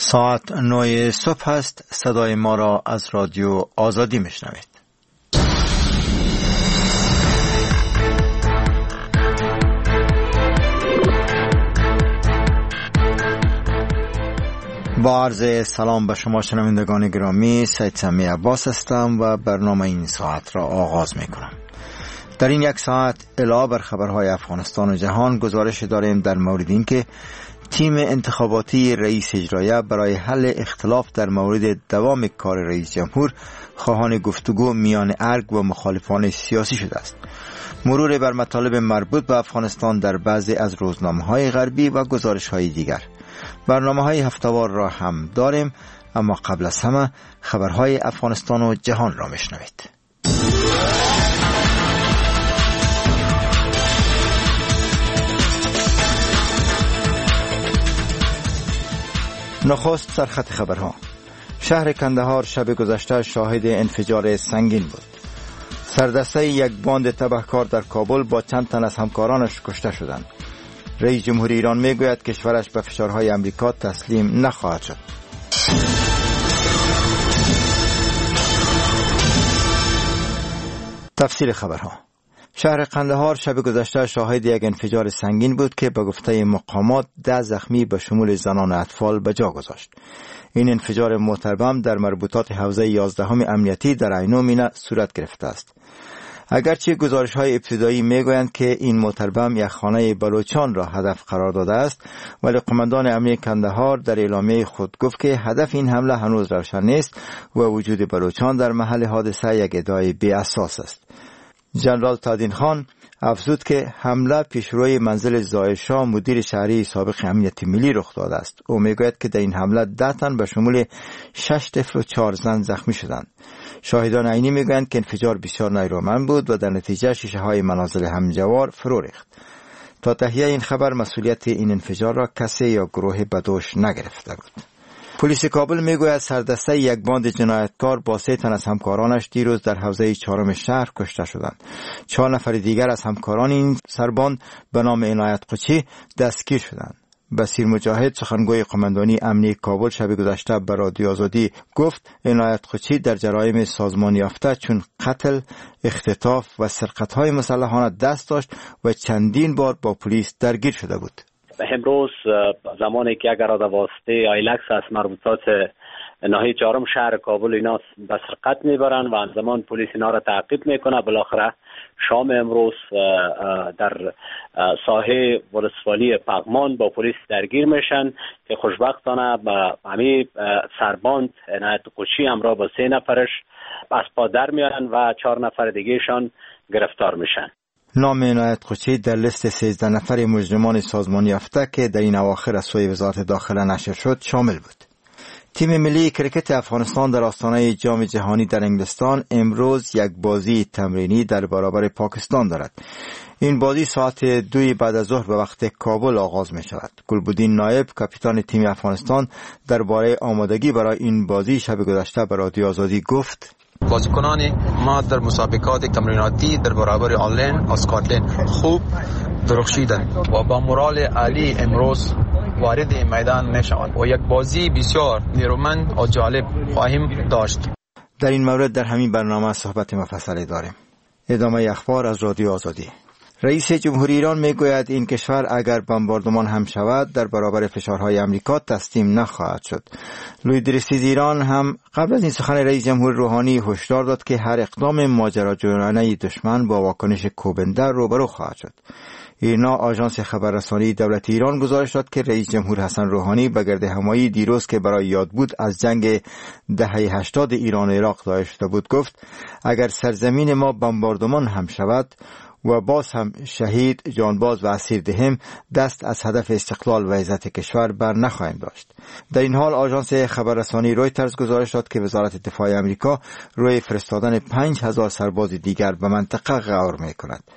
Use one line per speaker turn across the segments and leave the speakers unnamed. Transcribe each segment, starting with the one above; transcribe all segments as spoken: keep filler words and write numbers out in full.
ساعت نه صبح است. صدای ما را از رادیو آزادی میشنوید. با عرض سلام به شما شنوندگان گرامی، سید سمی عباس هستم و برنامه این ساعت را آغاز میکنم. در این یک ساعت علاوه بر خبرهای افغانستان و جهان گزارش داریم در مورد اینکه تیم انتخاباتی رئیس اجرایه برای حل اختلاف در مورد دوام کار رئیس جمهور خواهان گفتگو میان ارگ و مخالفان سیاسی شده است. مرور بر مطالب مربوط به افغانستان در بعضی از روزنامه‌های غربی و گزارش‌های دیگر. برنامه‌های هفته‌وار را هم داریم، اما قبل از همه خبرهای افغانستان و جهان را میشنوید. نخست سرخط خبرها. شهر کندهار شب گذشته شاهد انفجار سنگین بود. سردسته یک باند تبهکار در کابل با چند تن از همکارانش کشته شدند. رئیس جمهوری ایران میگوید کشورش به فشارهای امریکا تسلیم نخواهد شد. تفصیل خبرها. شهر قندهار شب گذشته شاهد یک انفجار سنگین بود که به گفته مقامات ده زخمی به شمول زنان و اطفال به جا گذاشت. این انفجار محترم در مربوطات حوزه یازدهم امنیتی در عینو مینه صورت گرفته است. اگرچه گزارش‌های ابتدایی میگویند که این محترم یک خانه بلوچان را هدف قرار داده است، ولی قماندان امنیتی کندهار در اعلامیه خود گفت که هدف این حمله هنوز روشن نیست و وجود بلوچان در محل حادثه یک ادعای بی اساس است. جنرال تادین خان افزود که حمله پیشروی منزل زاهد شاه مدیر شهری سابق امنیت ملی رخ داده است. او میگوید که در این حمله ده تن به شمول شش طفل و چهار زن زخمی شدند. شاهدان عینی میگویند که انفجار بسیار نیرومند بود و در نتیجه شیشه های منازل همجوار فرو ریخت. تا تهیه این خبر مسئولیت این انفجار را کسی یا گروه بدوش نگرفته بود. پلیس کابل میگوید سردسته یک باند جنایتکار با سه تن از همکارانش دیروز در حوزه چهارم شهر کشته شدند. چهار نفر دیگر از همکاران این سرباند به نام عنایت قچی دستگیر شدند. بصیر مجاهد سخنگوی قماندانی امنیتی کابل شب گذشته به رادیو آزادی گفت عنایت قچی در جرایم سازمان یافته چون قتل، اختطاف و سرقت‌های مسلحانه دست داشت و چندین بار با پلیس درگیر شده بود.
امروز زمانی که اگر آده واسطه آیلکس از مربوطات ناحیه چهارم شهر کابل اینا به سرقت میبرن و زمان پلیس اینا را تعقیب میکنه. بالاخره شام امروز در ساحه ولسوالی پغمان با پلیس درگیر میشن که خوشبختانه با همین سرباند عنایت قچی همراه با سه نفرش از پا در میارن و چهار نفر دیگهشان گرفتار میشن.
نام عنایت قچی در لیست سیزده نفر مجرمان سازمان یافته که در این اواخر از سوی وزارت داخله نشر شد شامل بود. تیم ملی کرکت افغانستان در آستانه جام جهانی در انگلستان امروز یک بازی تمرینی در برابر پاکستان دارد. این بازی ساعت دوی بعد از ظهر به وقت کابل آغاز می شود. گلبدین نایب کاپیتان تیم افغانستان درباره آمادگی برای این بازی شب گذشته به رادیو آزادی گفت:
بازیکنان ما در مسابقات تمریناتی در برابر آیرلند و اسکاتلند خوب درخشیدند و با مورال عالی امروز وارد میدان میشوند و یک بازی بسیار نیرومند و جالب خواهیم داشت.
در این مورد در همین برنامه صحبت مفصلی داریم. ادامه اخبار از رادیو آزادی. رئیس جمهوری ایران میگوید این کشور اگر بمباردمان هم شود در برابر فشارهای امریکا تسلیم نخواهد شد. لوی رئیس ایران هم قبل از این سخن رئیس جمهور روحانی هشدار داد که هر اقدام ماجراجویانه دشمن با واکنش کوبنده روبرو خواهد شد. اینا آژانس خبررسانی دولت ایران گزارش داد که رئیس جمهور حسن روحانی به گردهمایی دیروز که برای یاد بود از جنگ دهه هشتاد ایران و عراق دایر شده بود گفت اگر سرزمین ما بمباردمان هم شود و باز هم شهید، جانباز و اسیر دهم دست از هدف استقلال و عزت کشور بر نخواهیم داشت. در این حال آژانس خبررسانی رویترز گزارش داد که وزارت دفاع آمریکا روی فرستادن پنج هزار سرباز دیگر به منطقه غور می کند.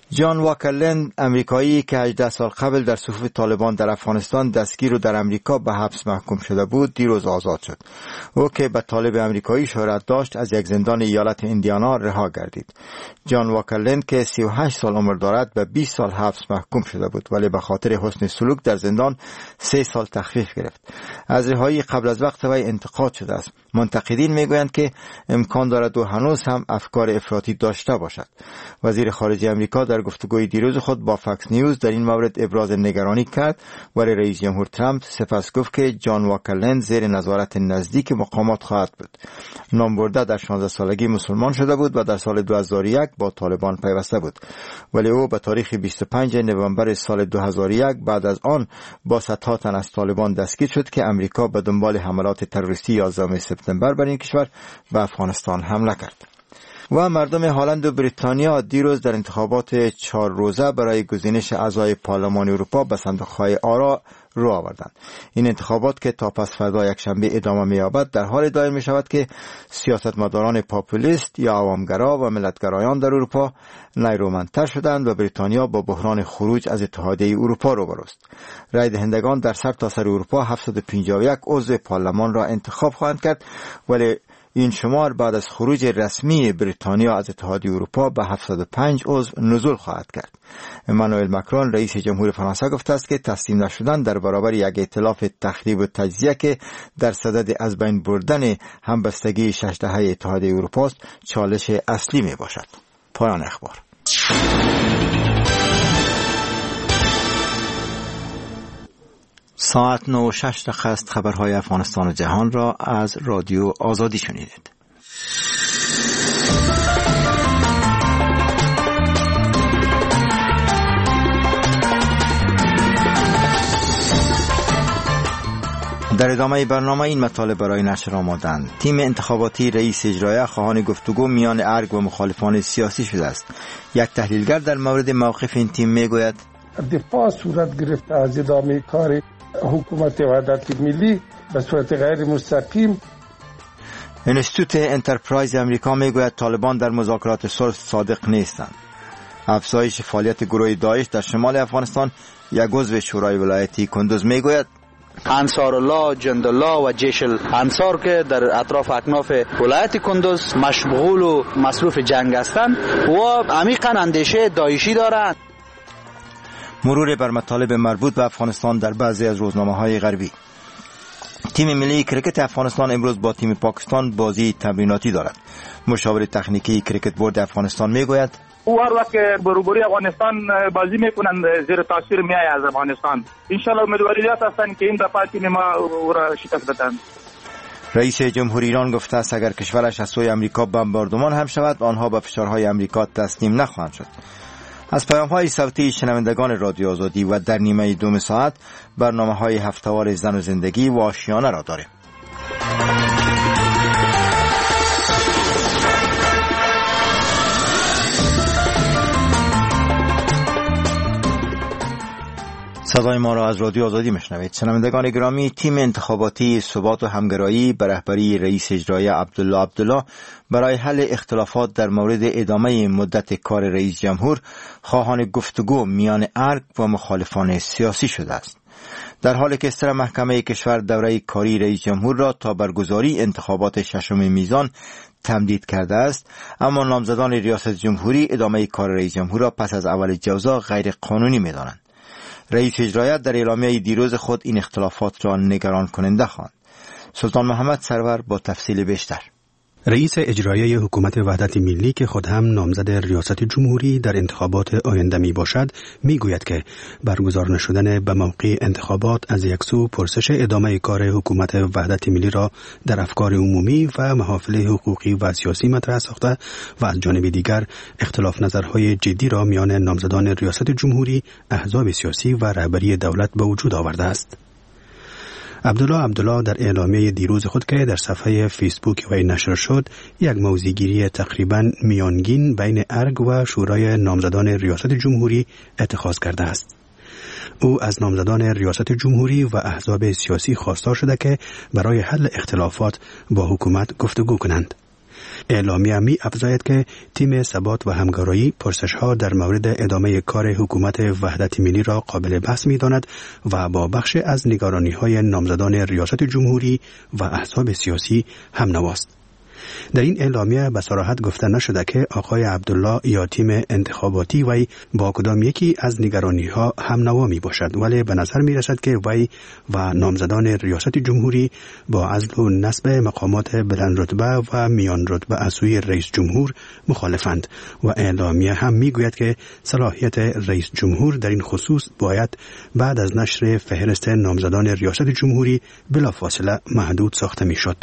جان واکر لند، امریکایی که هجده سال قبل در صفوف طالبان در افغانستان دستگیر و در امریکا به حبس محکوم شده بود، دیروز آزاد شد. او که به طالب امریکایی شهرت داشت از یک زندان ایالت ایندیانا رها گردید. جان واکر لند که سی و هشت سال عمر دارد به بیست سال حبس محکوم شده بود، ولی به خاطر حسن سلوک در زندان سه سال تخفیف گرفت. از رهایی قبل از وقت وی انتقاد شده است. منتقدین میگویند که امکان دارد او هنوز هم افکار افراطی داشته باشد. وزیر خارجه امریکا در گفتگوی دیروز خود با فاکس نیوز در این مورد ابراز نگرانی کرد، ولی رئیس جمهور ترامپ سپس گفت که جان واکر لند زیر نظارت نزدیک مقامات خواهد بود. نامبرده در شانزده سالگی مسلمان شده بود و در سال دو هزار و یک با طالبان پیوسته بود، ولی او به تاریخ بیست و پنجم نوامبر سال دو هزار و یک بعد از آن با صدها تن از طالبان دستگیر شد که امریکا به دنبال حملات تروریستی یازدهم سپتامبر بر این کشور به افغانستان حمله کرد. و مردم هلند و بریتانیا دیروز در انتخابات چهار روزه برای گزینش اعضای پارلمان اروپا به صندوق‌های آرا رو آوردند. این انتخابات که تا پس فردا یکشنبه ادامه می‌یابد در حال دایر می‌شود که سیاستمداران پاپولیست یا عوامگرا و ملتگرایان در اروپا نیرومندتر شدند و بریتانیا با بحران خروج از اتحادیه اروپا روبروست. رای دهندگان در سرتاسر اروپا هفتصد و پنجاه و یک عضو پارلمان را انتخاب خواهند کرد، ولی این شمار بعد از خروج رسمی بریتانیا از اتحادیه اروپا به هفتصد و پنج عضو نزول خواهد کرد. امانوئل مکرون رئیس جمهور فرانسه گفته است که تسلیم نشدن در برابر یک ائتلاف تخریب و تجزیه که در صدد از بین بردن همبستگی شش دهه اتحادیه اروپا است چالش اصلی می باشد. پایان اخبار. ساعت نه و شش دقیقه است. خبرهای افغانستان و جهان را از رادیو آزادی شنیدید. در ادامه برنامه این مطالب برای نشر آمادند. تیم انتخاباتی رئیس اجرایی خواهان گفتگو میان ارگ و مخالفان سیاسی شده است. یک تحلیلگر در مورد موقف این تیم میگوید
دفاع صورت گرفته از ادامه کار حکومت وحدت ملی به صورت غیر مستقیم.
انستیتوت انترپرایز امریکا میگوید طالبان در مذاکرات صلح صادق نیستند. افزایش فعالیت گروه داعش در شمال افغانستان. یک عضو شورای ولایتی کندوز میگوید
انصار الله، جند الله و جیش الانصار که در اطراف اکناف ولایت کندوز مشغول و مصروف جنگ هستند و عمیقاً اندیشه داعشی دارند.
مرور بر مطالب مربوط به افغانستان در بعضی از روزنامه‌های غربی. تیم ملی کرکت افغانستان امروز با تیم پاکستان بازی تمریناتی دارد. مشاور تکنیکی کرکت بورد افغانستان میگوید
او هر وقت بروبری افغانستان بازی میکنند زیر تاثیر میای از افغانستان. انشالله امیدواریات هستند که این دفعه تیم ما او را شکست بدهند.
رئیس جمهور ایران گفته است اگر کشورش از سوی امریکا بمباردمان هم شود آنها به فشارهای امریکا تسلیم نخواهند شد. از پیام‌های صوتی شنوندگان رادیو آزادی و در نیمه دوم ساعت برنامه‌های هفته‌وار زن و زندگی و آشیانه را داریم. صدای ما را از رادیو آزادی میشنوید. شنوندگان گرامی، تیم انتخاباتی ثبات و همگرایی به رهبری رئیس اجرایی عبدالله عبدالله برای حل اختلافات در مورد ادامه مدت کار رئیس جمهور خواهان گفتگو میان ارگ و مخالفان سیاسی شده است. در حالی که سر محکمه کشور دوره کاری رئیس جمهور را تا برگزاری انتخابات ششم میزان تمدید کرده است، اما نامزدان ریاست جمهوری ادامه کار رئیس جمهور را پس از اول جوزا غیر قانونی می‌دانند. رئیس اجرایی در اعلامیه دیروز خود این اختلافات را نگران کننده خواند. سلطان محمد سرور با تفصیل بیشتر.
رئیس اجرایی حکومت وحدت ملی که خود هم نامزد ریاست جمهوری در انتخابات آینده می باشد می گوید که برگزار نشدن به موقع انتخابات از یک سو پرسش ادامه کار حکومت وحدت ملی را در افکار عمومی و محافل حقوقی و سیاسی مطرح ساخته و از جانب دیگر اختلاف نظرهای جدی را میان نامزدان ریاست جمهوری، احزاب سیاسی و رهبری دولت به وجود آورده است. عبدالله عبدالله در اعلامیه دیروز خود که در صفحه فیسبوک وی نشر شد، یک موضع‌گیری تقریباً میانگین بین ارگ و شورای نامزدان ریاست جمهوری اتخاذ کرده است. او از نامزدان ریاست جمهوری و احزاب سیاسی خواستار شده که برای حل اختلافات با حکومت گفتگو کنند. اعلامیه می افزاید که تیم ثبات و همکاری پرسش‌ها در مورد ادامه کار حکومت وحدت ملی را قابل بحث می‌داند و با بخش از نگرانی‌های نامزدان ریاست جمهوری و احزاب سیاسی هم نواست. در این اعلامیه به صراحت گفته نشده که آقای عبدالله یا تیم انتخاباتی وی با کدام یکی از نگرانی‌ها هم نوا می باشد، ولی به نظر می رسد که وی و نامزدان ریاست جمهوری با عزل و نصب مقامات بلند رتبه و میان رتبه از سوی رئیس جمهور مخالفند و اعلامیه هم می گوید که صلاحیت رئیس جمهور در این خصوص باید بعد از نشر فهرست نامزدان ریاست جمهوری بلافاصله محدود ساخته می شد.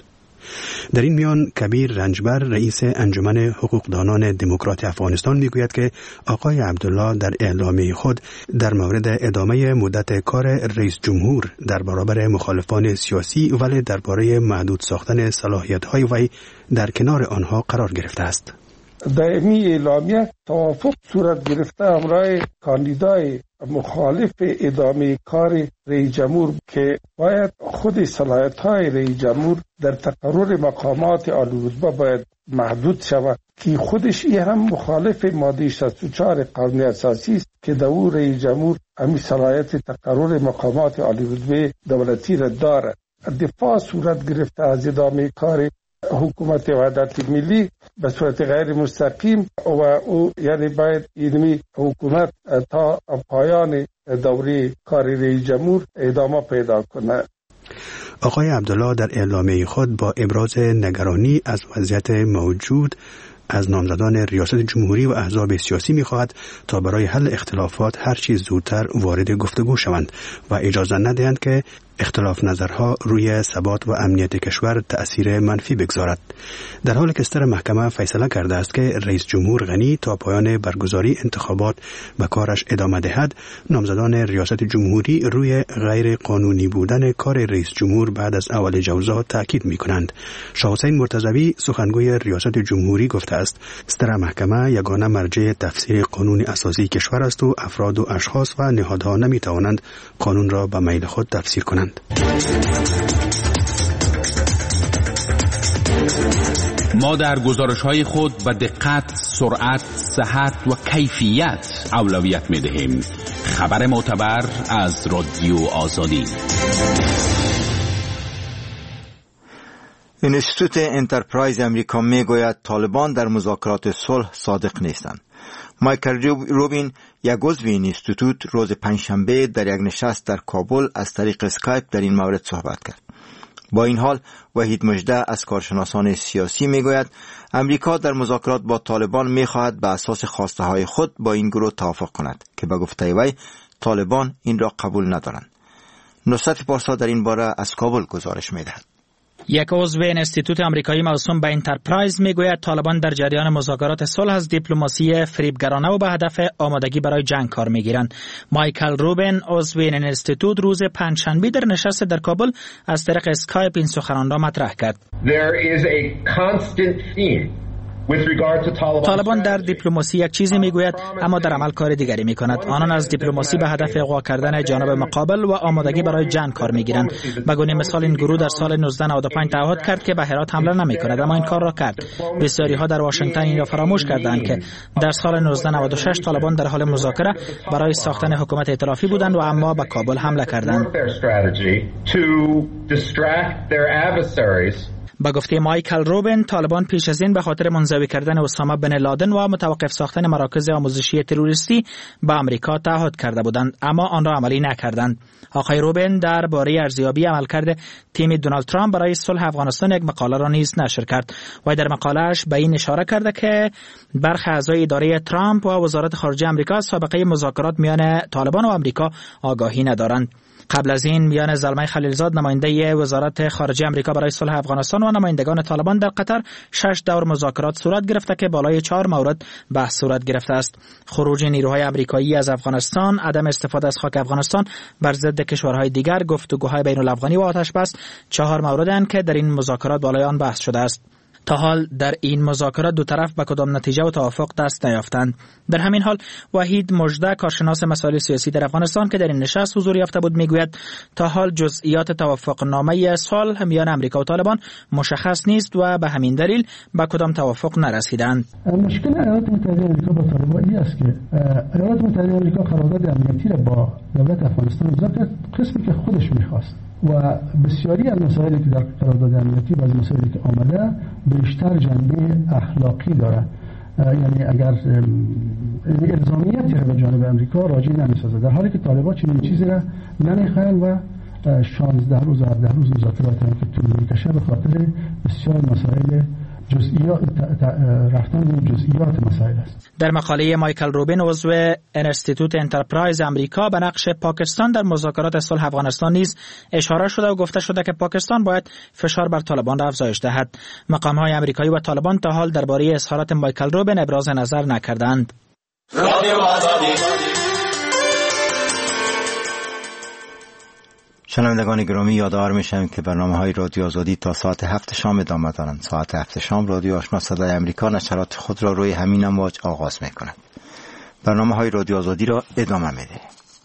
در این میان کبیر رنجبر رئیس انجمن حقوقدانان دموکرات افغانستان میگوید که آقای عبدالله در اعلامیه خود در مورد ادامه مدت کار رئیس جمهور در برابر مخالفان سیاسی ولی درباره محدود ساختن صلاحیت‌های وی در کنار آنها قرار گرفته است.
در این اعلامیه توافق صورت گرفته همراه کاندیدای مخالف ادامه کار رئیس جمهور که باید خود صلاحیت‌های رئیس جمهور در تقرر مقامات عالی رتبه باید محدود شود که خودش این هم مخالف ماده شصت و چهار قانون اساسی است که در او رئیس جمهور همین صلاحیت تقرر مقامات عالی رتبه دولتی را دارد. دفاع صورت گرفته از ادامه کار حکومت وحدت ملی به صورت غیر مستقیم و او یعنی باید اینمی حکومت تا پایان دوره کار رئیس جمهور ادامه پیدا کنه.
آقای عبدالله در اعلامیه خود با ابراز نگرانی از وضعیت موجود از نامزدان ریاست جمهوری و احزاب سیاسی می‌خواهد تا برای حل اختلافات هر چیز زودتر وارد گفتگو شوند و اجازه ندهند که اختلاف نظرها روی ثبات و امنیت کشور تأثیر منفی بگذارد. در حالی که ستر محکمه فیصله کرده است که رئیس جمهور غنی تا پایان برگزاری انتخابات به کارش ادامه دهد، نامزدان ریاست جمهوری روی غیر قانونی بودن کار رئیس جمهور بعد از اول جوزا تاکید می‌کنند. شاه حسین مرتضوی سخنگوی ریاست جمهوری گفته است ستر محکمه یگانه مرجع تفسیر قانون اساسی کشور است و افراد و اشخاص و نهادها نمی‌توانند قانون را به میل خود تفسیر کنند.
ما در گزارش‌های خود به دقت، سرعت، صحت و کیفیت اولویت می‌دهیم. خبر معتبر از رادیو آزادی.
اینستیتوت انترپرایز امریکا میگوید طالبان در مذاکرات صلح صادق نیستند. مایکل روبین، یک عضو این اینستیتوت، روز پنجشنبه در یک نشست در کابل از طریق اسکایپ در این مورد صحبت کرد. با این حال وحید مژده از کارشناسان سیاسی میگوید امریکا در مذاکرات با طالبان میخواهد به اساس خواسته های خود با این گروه توافق کند که به گفته وی طالبان این را قبول ندارند. نصرت پارسا در این باره از کابل گزارش میدهد.
یک عضو انستیتوت آمریکایی موسوم به انترپرایز میگوید طالبان در جریان مذاکرات صلح از دیپلماسی فریبگرانه و به هدف آمادگی برای جنگ کار میگیرند. مایکل روبن، عضو این انستیتوت، روز پنجشنبه در نشست در کابل از طریق اسکایپ این سخنان را مطرح کرد.
There is a constant theme.
طالبان در دیپلماسی یک چیزی میگوید اما در عمل کار دیگری میکند. آنان از دیپلماسی به هدف اغوا کردن جانب مقابل و آمادگی برای جنگ کار میگیرند. به گونه مثال این گروه در سال نوزده نود و پنج تعهد کرد که به هرات حمله نمیکند اما این کار را کرد. بسیاری ها در واشنگتن این را فراموش کردند که در سال نوزده نود و شش طالبان در حال مذاکره برای ساختن حکومت ائتلافی بودند و اما به کابل حمله کردند. با گفته مایکل روبن، طالبان پیش از این به خاطر منزوی کردن اسامه بن لادن و متوقف ساختن مراکز آموزشی تروریستی به آمریکا تعهد کرده بودند اما آن را عملی نکردند. آقای روبن درباره ارزیابی عملکرد تیم دونالد ترامپ برای صلح افغانستان یک مقاله را نیز نشر کرد و در مقاله‌اش به این اشاره کرده که برخی اعضای اداره ترامپ و وزارت خارجه آمریکا از سابقه مذاکرات میان طالبان و آمریکا آگاهی ندارند. قبل از این میان زلمه خلیلزاد نماینده وزارت خارجه آمریکا برای صلح افغانستان و نمایندگان طالبان در قطر شش دور مذاکرات صورت گرفته که بالای چهار مورد بحث صورت گرفته است. خروج نیروهای آمریکایی از افغانستان، عدم استفاده از خاک افغانستان بر ضد کشورهای دیگر، گفتگوهای بین الافغانی و آتش بس چهار موردند که در این مذاکرات بالای آن بحث شده است. تا حال در این مذاکرات دو طرف به کدام نتیجه و توافق دست نیافتند. در همین حال وحید مژده، کارشناس مسائل سیاسی در افغانستان که در این نشست حضور یافته بود، میگوید تا حال جزئیات توافقنامه صلح میان امریکا و طالبان مشخص نیست و به همین دلیل به کدام توافق نرسیدند.
مشکل ایالات متحده آمریکا با طالبان این است که ایالات متحده آمریکا قرارداد امنیتی را با دولت افغانستان امضا کرد، قسمی که خودش میخواست و بسیاری از مسائلی که در قرارداد امنیتی و از مسائلی که آمده بیشتر جنبه اخلاقی داره. یعنی اگر الزامیتی را به جانب امریکا راجع نمی‌سازد، در حالی که طالبان چنین چیزی را نمیخواهند و شانزده روز هفده روز مذاکرات که طول می‌کشه به خاطر بسیار مسائل جزئیات رفتن به جزئیات مسائل است.
در مقاله مایکل روبین عضو انستیتوت انترپرایز امریکا به نقش پاکستان در مذاکرات صلح افغانستان نیز اشاره شده و گفته شده که پاکستان باید فشار بر طالبان را افزایش دهد. مقام‌های امریکایی و طالبان تا حال درباره اظهارات مایکل روبین ابراز نظر نکردند.
شنوندگان گرامی، یادآور میشم که برنامه‌های رادیو آزادی تا ساعت هفت شام ادامه دارند. ساعت هفت شام رادیو آشنا صدای امریکا نشرات خود را روی همین امواج آغاز می‌کند. برنامه‌های رادیو آزادی را ادامه می‌دهیم.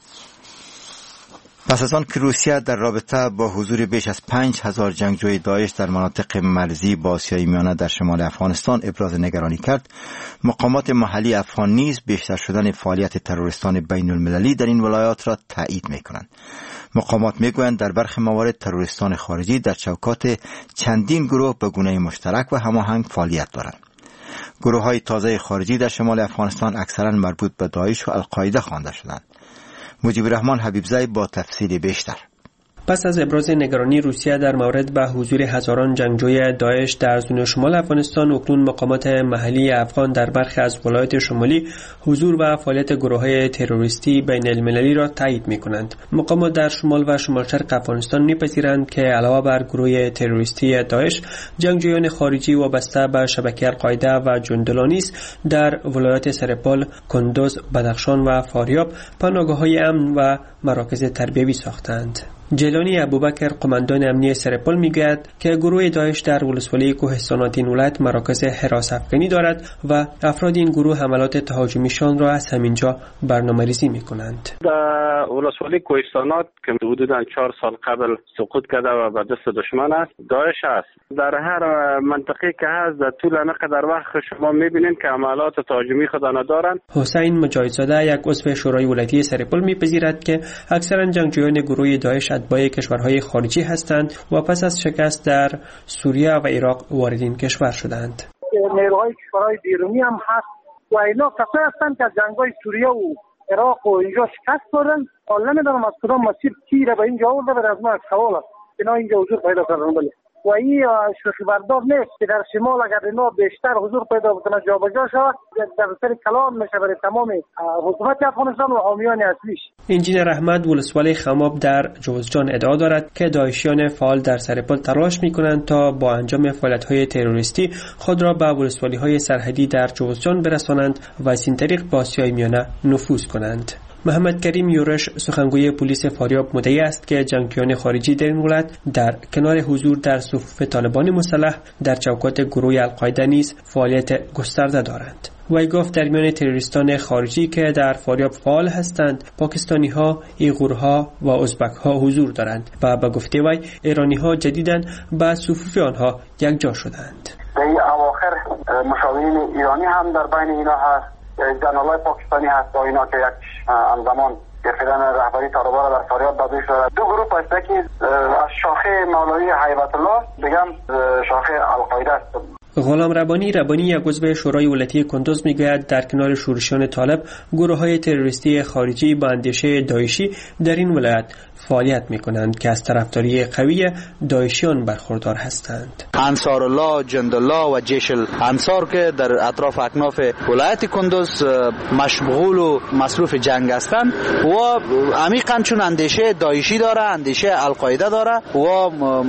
پس از آن که روسیه در رابطه با حضور بیش از پنج هزار جنگجوی داعش در مناطق مرزی با آسیای میانه در شمال افغانستان ابراز نگرانی کرد، مقامات محلی افغان نیز بیشتر شدن فعالیت تروریستان بین المللی در این ولایات را تایید می‌کنند. مقامات میگویند در برخی موارد تروریستان خارجی در چوکات چندین گروه به گونه مشترک و هماهنگ فعالیت دارند. گروه‌های تازه خارجی در شمال افغانستان اکثرا مربوط به داعش و القاعده خوانده شدند. مجیب الرحمن حبیبزی با تفصیل بیشتر.
پس از ابراز نگرانی روسیه در مورد به حضور هزاران جنگجوی داعش در زون شمال افغانستان، اکنون مقامات محلی افغان در برخی از ولایات شمالی حضور و فعالیت گروه‌های تروریستی بین المللی را تایید می‌کنند. مقامات در شمال و شمال شرق افغانستان می‌پذیرند که علاوه بر گروه تروریستی داعش، جنگجویان خارجی وابسته به شبکه القاعده و جندلانیس در ولایات سرپل، کندوز، بدخشان و فاریاب پناهگاه‌های امن و مراکز تربیوی ساختند. جیلانی ابوبکر، قماندان امنی سرپل، میگوید که گروه داعش در ولسوالی کوهستانات این ولایت مراکز حراس افغانی دارد و افراد این گروه حملات تهاجمیشان را از همینجا برنامه‌ریزی میکنند.
در ولسوالی کوهستانات که حدوداً چهار سال قبل سقوط کرده و به دست دشمن است، داعش است. در هر منطقه که هست در طول انقدر وقت شما میبینید که عملات تهاجمی خود ندارند.
حسین مجاهدزاده، یک عضو شورای ولایتی سرپل، میپذیرد که اکثرا جنگجویان گروه داعش اتباع کشورهای خارجی هستند و پس از شکست در سوریه و عراق وارد این کشور شدند.
نیروهای کشورهای بیرونی هم هست و اینا کسایی هستند که جنگ‌های سوریه و عراق و اینجا شکست دادن. حالا نمیدونم از کدام مسیر تیر به اینجا آورده، بر از ما سوال است اینا اینجا حضور پیدا کردن. بله و این شوخی بردار نیست که در شمال اگر اینا بیشتر حضور پیدا بکنه جابجا شود، در سر کلام میشه برای تمام حکومت افغانستان و حامیان اصلیش.
انجینر احمد، ولسوالی خماب در جوزجان، ادعا دارد که داعشیان فعال در سرپل تلاش میکنند تا با انجام فعالیت‌های تروریستی خود را به ولسوالی‌های سرحدی در جوزجان برسانند و از این طریق به آسیای میانه نفوذ کنند. محمد کریم یورش، سخنگوی پلیس فاریاب، مدعی است که جنگجویان خارجی در این ولایت در کنار حضور در صفوف طالبان مسلح در چوکات گروه القاعده نیز فعالیت گسترده دارند. وی گفت در میان تروریستان خارجی که در فاریاب فعال هستند، پاکستانی‌ها، ایغورها و ازبک‌ها حضور دارند و به گفته وی ایرانی‌ها جدیداً به صفوف آنها یکجا شدند.
در این اواخر مشاورین ایرانی هم در بین اینا هست، جنرالای پاکستانی هست با اینا که یک همزمان گرفتن رهبری طالبان را در فاریاب بدوش دارد. دو گروه هست که از شاخه مولوی هیبت الله، دیگه شاخه القاعده است.
غلام ربانی ربانی، یک عضو شورای ولایتی کندوز، میگوید در کنار شورشیان طالب، گروه‌های تروریستی خارجی با اندیشه داعشی در این ولایت فعالیت می‌کنند که از طرفداری قوی داعشیان برخوردار هستند.
انصار الله، جند الله و جیش الانصار که در اطراف اکناف ولایت کندوز مشغول و مصروف جنگ هستند و عمیقاً چون اندیشه داعشی داره، اندیشه القاعده داره و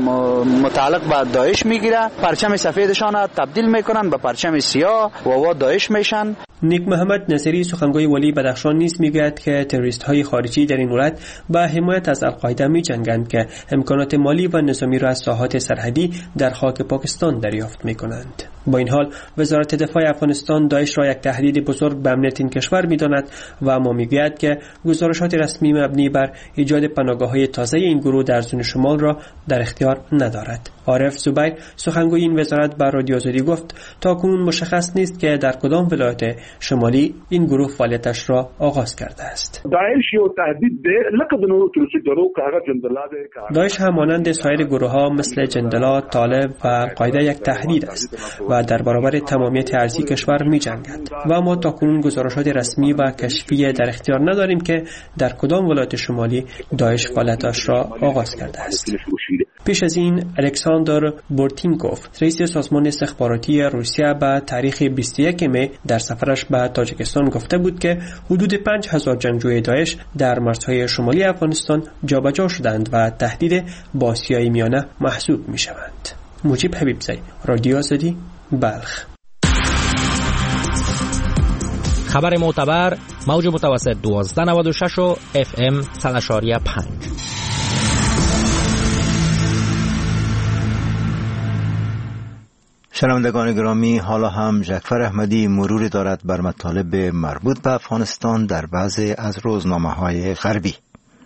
متعلق به داعش میگیره، پرچم سفیدشان تبدیل میکنن به پرچم سیاه و و داعش میشن.
نیک محمد نصیری سخنگوی ولی بدخشان نیز میگوید که تروریست های خارجی در این ولایت با حمایت از القاعده می جنگند که امکانات مالی و نظامی را از ساحات سرحدی در خاک پاکستان دریافت می کنند. با این حال وزارت دفاع افغانستان داعش را یک تهدید بزرگ به امنیت این کشور می داند و اما میگوید که گزارشات رسمی مبنی بر ایجاد پناهگاه‌های تازه این گروه در زون شمال را در اختیار ندارد. عارف زبیر سخنگوی این وزارت به رادیو آزادی گفت تا کنون مشخص نیست که در کدام ولایت شمالی این گروه فعالیتش را آغاز کرده است.
داعش یو تهدید ده لکه د نورو تروریستي ډلو کاغه جندلا ده.
داعش هم مانند سایر گروه ها مثل جندلا، طالب و القاعده یک تهدید است و در برابر تمامیت ارضی کشور می جنگد و ما تا کنون گزارشات رسمی و کشفی در اختیار نداریم که در کدام ولایت شمالی داعش فعالیتش را آغاز کرده است. پیش از این الکساندر بورتینکوف رئیس سازمان استخباراتی روسیه به تاریخ بیست و یکم می در سفرش به تاجیکستان گفته بود که حدود پنج هزار جنگجوی داعش در مرزهای شمالی افغانستان جابجا شدند و تهدید با آسیای میانه محسوب می شوند. مجیب حبیبزی، رادیو آزادی، بلخ.
خبر معتبر موج متوسط دوازده نود و شش و اف ام صد و پنج.
شنوندگان گرامی، حالا هم جعفر احمدی مروری دارد بر مطالب مربوط به افغانستان در بعضی از روزنامه‌های غربی.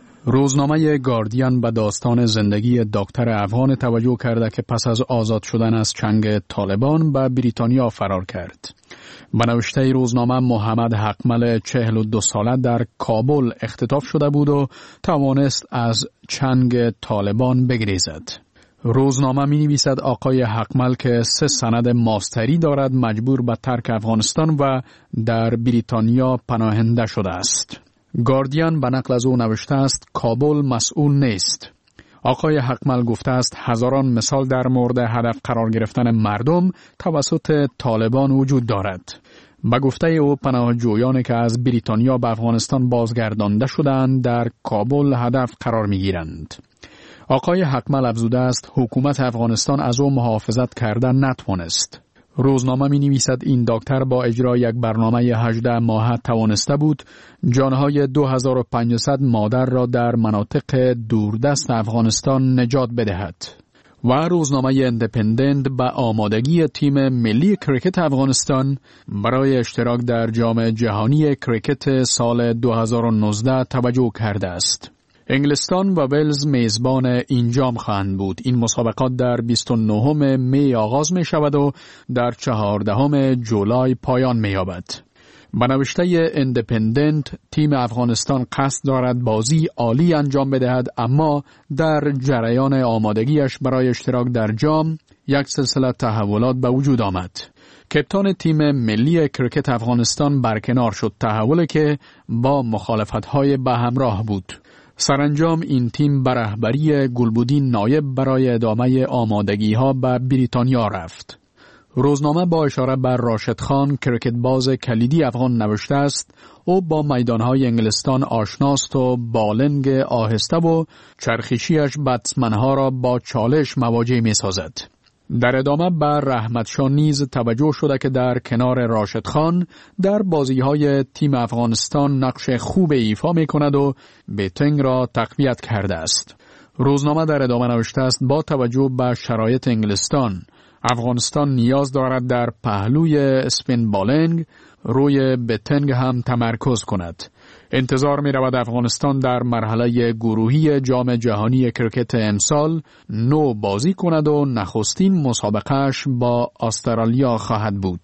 روزنامه گاردین به داستان زندگی دکتر افغان توجه کرده که پس از آزاد شدن از چنگ طالبان به بریتانیا فرار کرد. به نوشته روزنامه محمد حقمل چهل و دو ساله در کابل اختطاف شده بود و توانست از چنگ طالبان بگریزد. روزنامه می نویسد آقای حقمل که سه سند ماستری دارد مجبور به ترک افغانستان و در بریتانیا پناهنده شده است. گاردین به نقل از او نوشته است کابل مسئول نیست. آقای حقمل گفته است هزاران مثال در مورد هدف قرار گرفتن مردم توسط طالبان وجود دارد. به گفته او پناهجویانی که از بریتانیا به افغانستان بازگردانده شدند در کابل هدف قرار می گیرند. آقای حقمل افزوده است حکومت افغانستان از او محافظت کردن نتوانست. روزنامه می نویسد این دکتر با اجرای یک برنامه هجده ماهه توانسته بود جانهای دو هزار و پانصد مادر را در مناطق دوردست افغانستان نجات بدهد. و روزنامه اندپندنت به آمادگی تیم ملی کریکت افغانستان برای اشتراک در جام جهانی کریکت سال دو هزار و نوزده توجه کرده است. انگلستان و ولز میزبان این جام خواهند بود. این مسابقات در بیست و نهم می آغاز می شود و در چهاردهم جولای پایان می یابد. به نوشته اندپندنت تیم افغانستان قصد دارد بازی عالی انجام بدهد، اما در جریان آمادگیش برای اشتراک در جام یک سلسله تحولات به وجود آمد. کپتان تیم ملی کریکت افغانستان برکنار شد، تحولی که با مخالفت‌های به همراه بود. سرانجام این تیم به رهبری گلبودین نایب برای ادامه آمادگی‌ها به بریتانیا رفت. روزنامه با اشاره بر راشد خان کریکت باز کلیدی افغان نوشته است او با میدانهای انگلستان آشناست و بالنگ آهسته و چرخشیش بتسمنها را با چالش مواجه می سازد. در ادامه بر رحمتشاه نیز توجه شده که در کنار راشد خان در بازی‌های تیم افغانستان نقش خوب ایفا می کند و بیتنگ را تقویت کرده است. روزنامه در ادامه نوشته است با توجه به شرایط انگلستان افغانستان نیاز دارد در پهلوی اسپین بالنگ روی بیتنگ هم تمرکز کند. انتظار می رود افغانستان در مرحله گروهی جام جهانی کریکت امسال نو بازی کند و نخستین مسابقهش با استرالیا خواهد بود.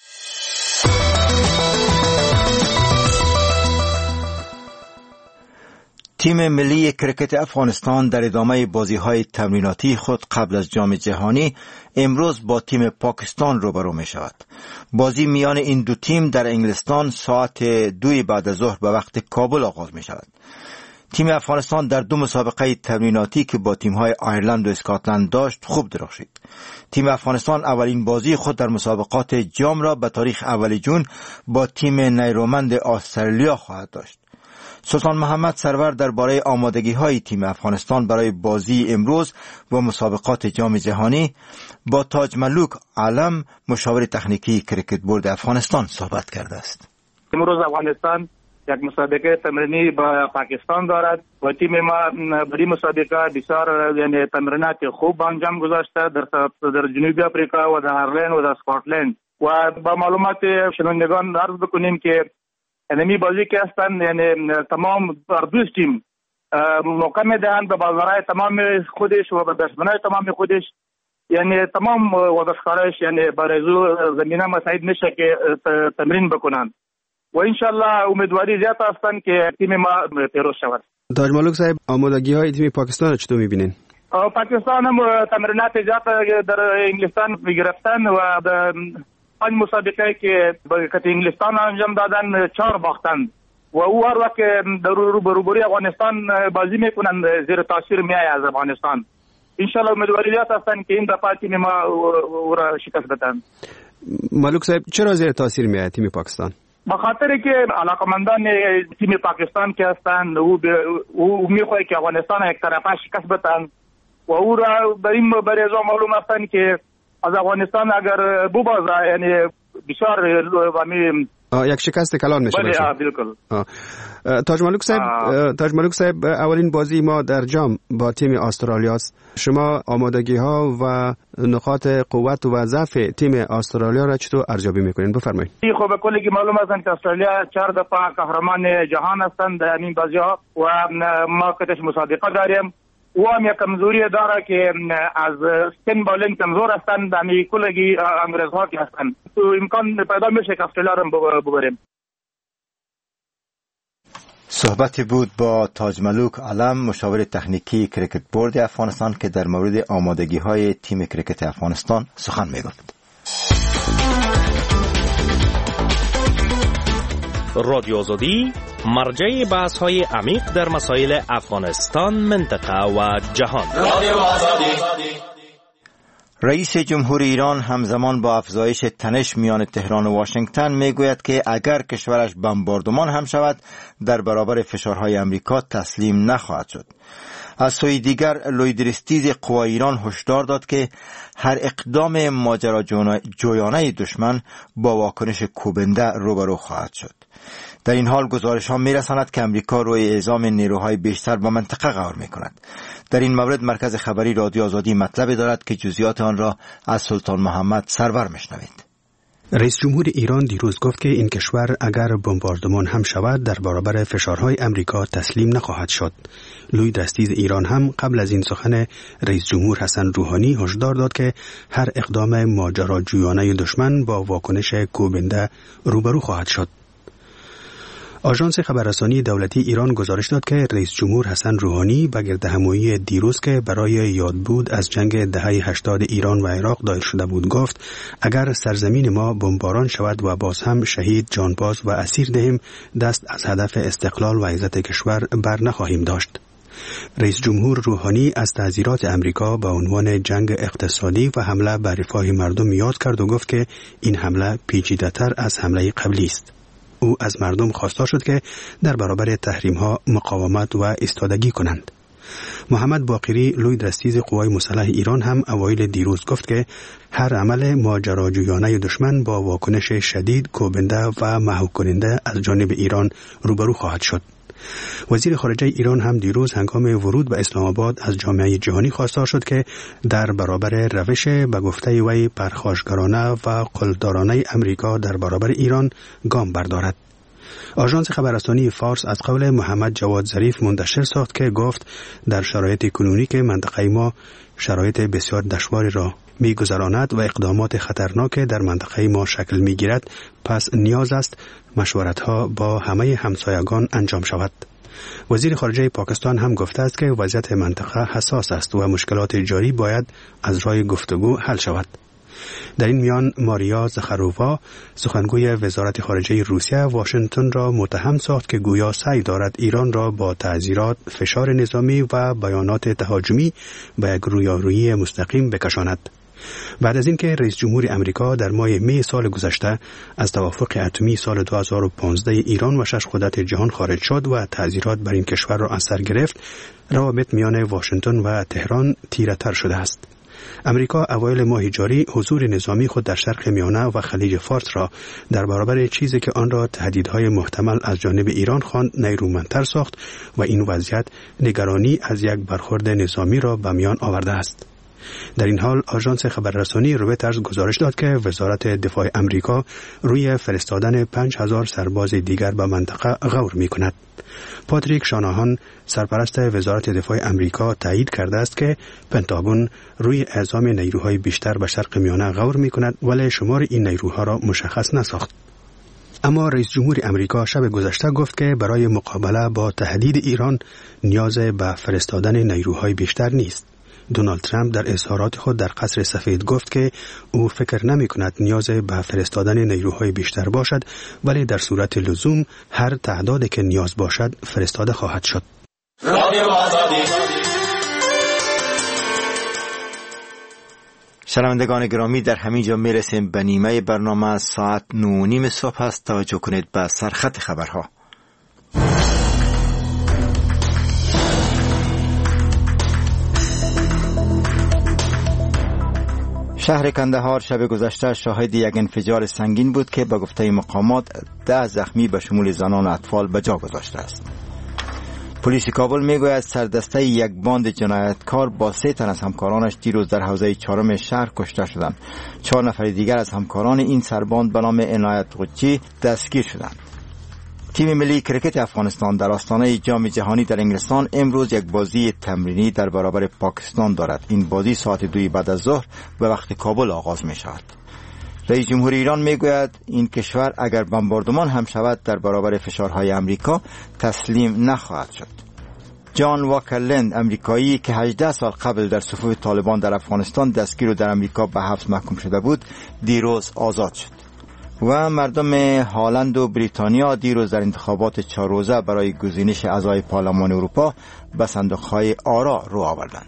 تیم ملی کریکت افغانستان در ادامه بازی‌های تمریناتی خود قبل از جام جهانی امروز با تیم پاکستان روبرو می شود. بازی میان این دو تیم در انگلستان ساعت دوی بعد از ظهر به وقت کابل آغاز می شود. تیم افغانستان در دو مسابقه تمریناتی که با تیم‌های آیرلند و اسکاتلند داشت خوب درخشید. تیم افغانستان اولین بازی خود در مسابقات جام را به تاریخ اول جون با تیم نیرومند استرالیا خواهد داشت. سلطان محمد سرور درباره آمادگی های تیم افغانستان برای بازی امروز و مسابقات جام جهانی با تاج ملوک علم مشاور تکنیکی کریکت بورد افغانستان صحبت کرده است.
امروز افغانستان یک مسابقه تمرینی با پاکستان دارد و تیم ما برای مسابقه بسیار یعنی تمرینات خوب انجام گذاشته در در جنوبی آفریقا و در آیرلند و در اسکاتلند و با معلومات شنوندگان عرض بکنیم که انمی بازی که هستند یعنی تمام اردوز تیم موقع میدهند به بازارهای تمام خودش و به دشمنای تمام خودش، یعنی تمام ورزشکارش یعنی برای زمینه مساعد میشه که تمرین بکنند و انشالله امیدواری زیاد هستند که تیم ما پیروز شود.
تاج ملوک صاحب، آمادگی های تیم پاکستان را چطور میبینین؟
پاکستان هم تمرینات زیاد در انگلستان گرفتن و پنج مسابقه که به انگلستان انجام دادن چهار باختن و او هر وقت در روبروی افغانستان بازی میکنن زیر تاثیر میای از افغانستان. انشالله امیدواری زیاد هستند که این دفعه تیم ما او را شکست بدن.
ملوک صاحب، چرا زیر تاثیر میای تیم پاکستان؟
به خاطر که علاقمندان تیم پاکستان که هستند او او میخواد که افغانستان یک طرفه شکست بدن و او را بریم برای ازا معلوم هستند که از افغانستان اگر ببازه یعنی بسیار ومی
یک شکست کلان میشه.
بله بالکل.
تاج ملوک صاحب، تاج ملوک صاحب، اولین بازی ما در جام با تیم استرالیا است. شما آمادگی ها و نقاط قوت و ضعف تیم استرالیا را چطور ارزیابی میکنین؟ بفرمایید.
خب کلی که معلوم است که استرالیا چهار دفعه قهرمان جهان هستند در این بازی ها و ما کتش مسابقه داریم و هم یک کمزوری داره که از سن بالین کمزور هستند، همی کلگی انگریز ها که هستند تو امکان پیدا میشه که استرالیا را ببریم.
صحبتی بود با تاج ملوک علم مشاور تکنیکی کریکت بورد افغانستان که در مورد آمادگی های تیم کریکت افغانستان سخن میگفت.
رادیو آزادی مرجع بحث های عمیق در مسائل افغانستان، منطقه و جهان. رادیو آزادی.
رئیس جمهور ایران همزمان با افزایش تنش میان تهران و واشنگتن میگوید که اگر کشورش بمباردمان هم شود در برابر فشارهای امریکا تسلیم نخواهد شد. از سوی دیگر لویدرستیز قوای ایران هشدار داد که هر اقدام ماجراجویانه دشمن با واکنش کوبنده روبرو خواهد شد. در این حال گزارش ها می رساند که امریکا روی اعزام نیروهای بیشتر با منطقه قرار می کند. در این مورد مرکز خبری رادیو آزادی مطلبی دارد که جزئیات آن را از سلطان محمد سرور میشنوید.
رئیس جمهور ایران دیروز گفت که این کشور اگر بمباردمان هم شود در برابر فشارهای امریکا تسلیم نخواهد شد. لوی دستیز ایران هم قبل از این سخن رئیس جمهور حسن روحانی هشدار داد که هر اقدام ماجراجویانه دشمن با واکنش کوبنده روبرو خواهد شد. آژانس خبررسانی دولتی ایران گزارش داد که رئیس جمهور حسن روحانی به گردهمایی دیروز که برای یادبود از جنگ دهه هشتاد ایران و عراق دایر شده بود گفت اگر سرزمین ما بمباران شود و باز هم شهید، جانباز و اسیر دهیم دست از هدف استقلال و عزت کشور بر نخواهیم داشت. رئیس جمهور روحانی از تعزیرات امریکا به عنوان جنگ اقتصادی و حمله بر رفاه مردم یاد کرد و گفت که این حمله پیچیده‌تر از حمله قبلی است. او از مردم خواستار شد که در برابر تحریم ها مقاومت و ایستادگی کنند. محمد باقری لوی دستیز قوای مسلح ایران هم اوایل دیروز گفت که هر عمل ماجراجویانه دشمن با واکنش شدید، کوبنده و محو کننده از جانب ایران روبرو خواهد شد. وزیر خارجه ایران هم دیروز هنگام ورود به اسلام آباد از جامعه جهانی خواستار شد که در برابر روش به گفته وی پرخاشگرانه و قلدرانه امریکا در برابر ایران گام بردارد. آژانس خبررسانی فارس از قول محمد جواد ظریف منتشر ساخت که گفت در شرایط کنونی که منطقه ما شرایط بسیار دشواری را می‌گذراند و اقدامات خطرناک در منطقه ما شکل می‌گیرد، پس نیاز است مشورت‌ها با همه همسایگان انجام شود. وزیر خارجه پاکستان هم گفته است که وضعیت منطقه حساس است و مشکلات جاری باید از راه گفتگو حل شود. در این میان ماریا زخرووا سخنگوی وزارت خارجه روسیه واشنگتن را متهم ساخت که گویا سعی دارد ایران را با تعزیرات، فشار نظامی و بیانات تهاجمی به یک رویارویی مستقیم بکشاند. بعد از اینکه رئیس جمهور امریکا در ماه می سال گذشته از توافق اتمی سال دو هزار و پانزده ایران و شش قدرت جهان خارج شد و تعزیرات بر این کشور را از سر گرفت، روابط میان واشنگتن و تهران تیره‌تر شده است. امریکا اوایل ماه جاری حضور نظامی خود در شرق میانه و خلیج فارس را در برابر چیزی که آن را تهدیدهای محتمل از جانب ایران خواند نیرومندتر ساخت و این وضعیت نگرانی از یک برخورد نظامی را به میان آورده است. در این حال آژانس خبررسانی رویترز گزارش داد که وزارت دفاع امریکا روی فرستادن پنج هزار سرباز دیگر به منطقه غور می کند. پاتریک شاناهان سرپرست وزارت دفاع امریکا تایید کرده است که پنتاگون روی اعزام نیروهای بیشتر به شرق میانه غور می کند، ولی شمار این نیروها را مشخص نساخت. اما رئیس جمهور امریکا شب گذشته گفت که برای مقابله با تهدید ایران نیاز به فرستادن نیروهای بیشتر نیست. دونالد ترامپ در اظهارات خود در قصر سفید گفت که او فکر نمی کند نیاز به فرستادن نیروهای بیشتر باشد، ولی در صورت لزوم هر تعدادی که نیاز باشد فرستاده خواهد شد.
شنوندگان گرامی، در همین جا می رسیم به نیمه برنامه. ساعت نه و نیم صبح است. توجه کنید به سرخط خبرها. شهر کندهار شب گذشته شاهد یک انفجار سنگین بود که به گفته مقامات ده زخمی به شمول زنان و اطفال به جا گذاشته است. پلیس کابل میگوید سردسته یک باند جنایتکار با سه تن از همکارانش دیروز در حوزه چهارم شهر کشته شدند. چهار نفر دیگر از همکاران این سرباند به نام عنایت قدچی دستگیر شدند. تیم ملی کرکت افغانستان در آستانه جام جهانی در انگلستان امروز یک بازی تمرینی در برابر پاکستان دارد. این بازی ساعت دوی بعد از ظهر به وقت کابل آغاز می شود. رئیس جمهور ایران می گوید این کشور اگر بمباردمان هم شود در برابر فشارهای امریکا تسلیم نخواهد شد. جان واکر لند، امریکایی که هجده سال قبل در صفوف طالبان در افغانستان دستگیر و در امریکا به حبس محکوم شده بود، دیروز آزاد شد. و مردم هلند و بریتانیا دیروز در انتخابات چهار روزه برای گزینش اعضای پارلمان اروپا به صندوق‌های آرا رو آوردند.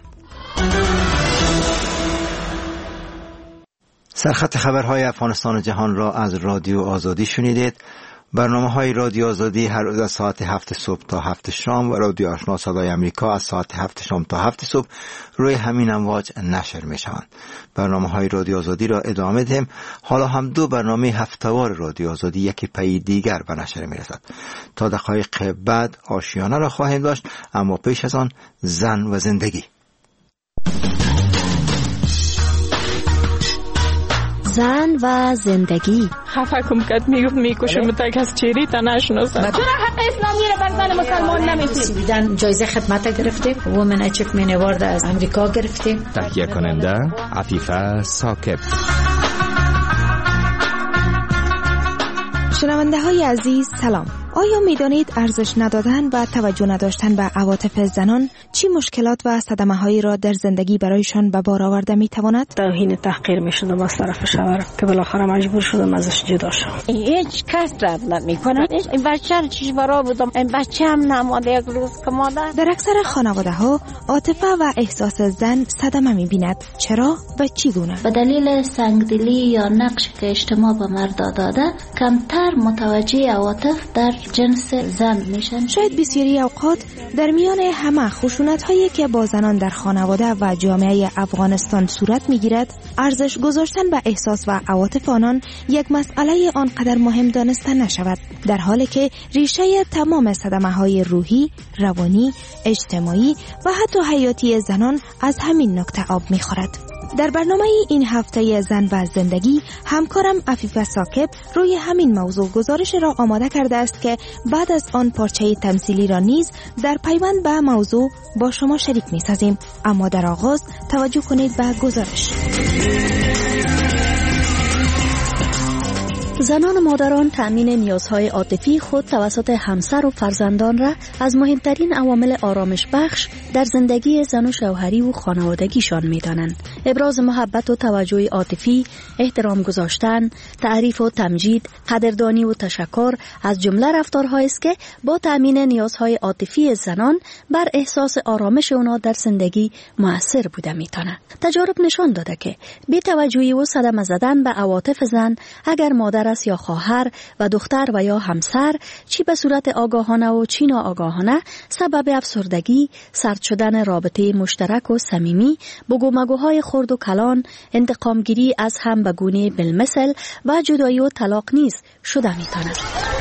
سرخط خبرهای افغانستان و جهان را از رادیو آزادی شنیدید. برنامه های رادیو آزادی هر روز از ساعت هفت صبح تا هفت شام و رادیو آشنا صدای امریکا از ساعت هفت شام تا هفت صبح روی همین امواج نشر می شوند. برنامه های رادیو آزادی را ادامه دهیم. حالا هم دو برنامه هفتهوار رادیو آزادی یکی پی دیگر به نشر می رسد. تا دقایق بعد آشیانه را خواهیم داشت، اما پیش از آن زن و زندگی.
زن و زندگی.
خفه کم کد میگفت میکشم تا کس چیری تا نشناسم. چرا حق اسلامی را بر زن مسلمان نمیتیم؟
سویدن جایزه خدمت گرفتیم. وومن اچیومنت اوارد از امریکا گرفتیم.
تهیه کننده عفیفه ثاقب.
شنونده های عزیز سلام. آیا می دانید ارزش ندادن و توجه نداشتن به عواطف زنان چی مشکلات و صدمه هایی را در زندگی برایشان به بار آورده می تواند؟
توهین تحقیر می شدم از طرف شوهرم که بالاخره مجبور شدم ازش جدا شدم.
هیچ کس رد نمی کنه. این بچه رو چیش برا بودم، این بچه هم نماده یک روز که مادر.
در اکثر خانواده ها عاطفه و احساس زن صدمه می بیند. چرا و چی گونه؟
به دلیل سنگدلی یا نقش که اجتماع به مرد داده کمتر متوجه عواطف در جنس زن میشن.
شاید بسیاری اوقات در میان همه خشونت هایی که با زنان در خانواده و جامعه افغانستان صورت میگیرد، ارزش گذاشتن به احساس و عواطف آنان یک مسئله آنقدر مهم دانسته نشود، در حالی که ریشه تمام صدمه های روحی، روانی، اجتماعی و حتی حیاتی زنان از همین نکته آب میخورد. در برنامه این هفته زن و زندگی همکارم عفیفه ثاقب روی همین موضوع گزارش را آماده کرده است که بعد از آن پارچه تمثیلی را نیز در پیوند به موضوع با شما شریک می سازیم. اما در آغاز توجه کنید به گزارش.
زنان و مادران تأمین نیازهای عاطفی خود توسط همسر و فرزندان را از مهمترین عوامل آرامش بخش در زندگی زن و شوهری و خانوادگیشان می‌دانند. ابراز محبت و توجه عاطفی، احترام گذاشتن، تعریف و تمجید، قدردانی و تشکر از جمله رفتارهایی است که با تأمین نیازهای عاطفی زنان بر احساس آرامش آنها در زندگی مؤثر بوده می‌تواند. تجارب نشان داده که بی‌توجهی و صدمه زدن به عواطف زن، اگر مادر است یا خواهر و دختر و یا همسر، چی به صورت آگاهانه و چی ناآگاهانه، سبب افسردگی، سرد شدن رابطه مشترک و صمیمی، بگومگوهای خرد و کلان، انتقامگیری از هم به گونه بالمثل و جدایی و طلاق نیز شده می‌تواند.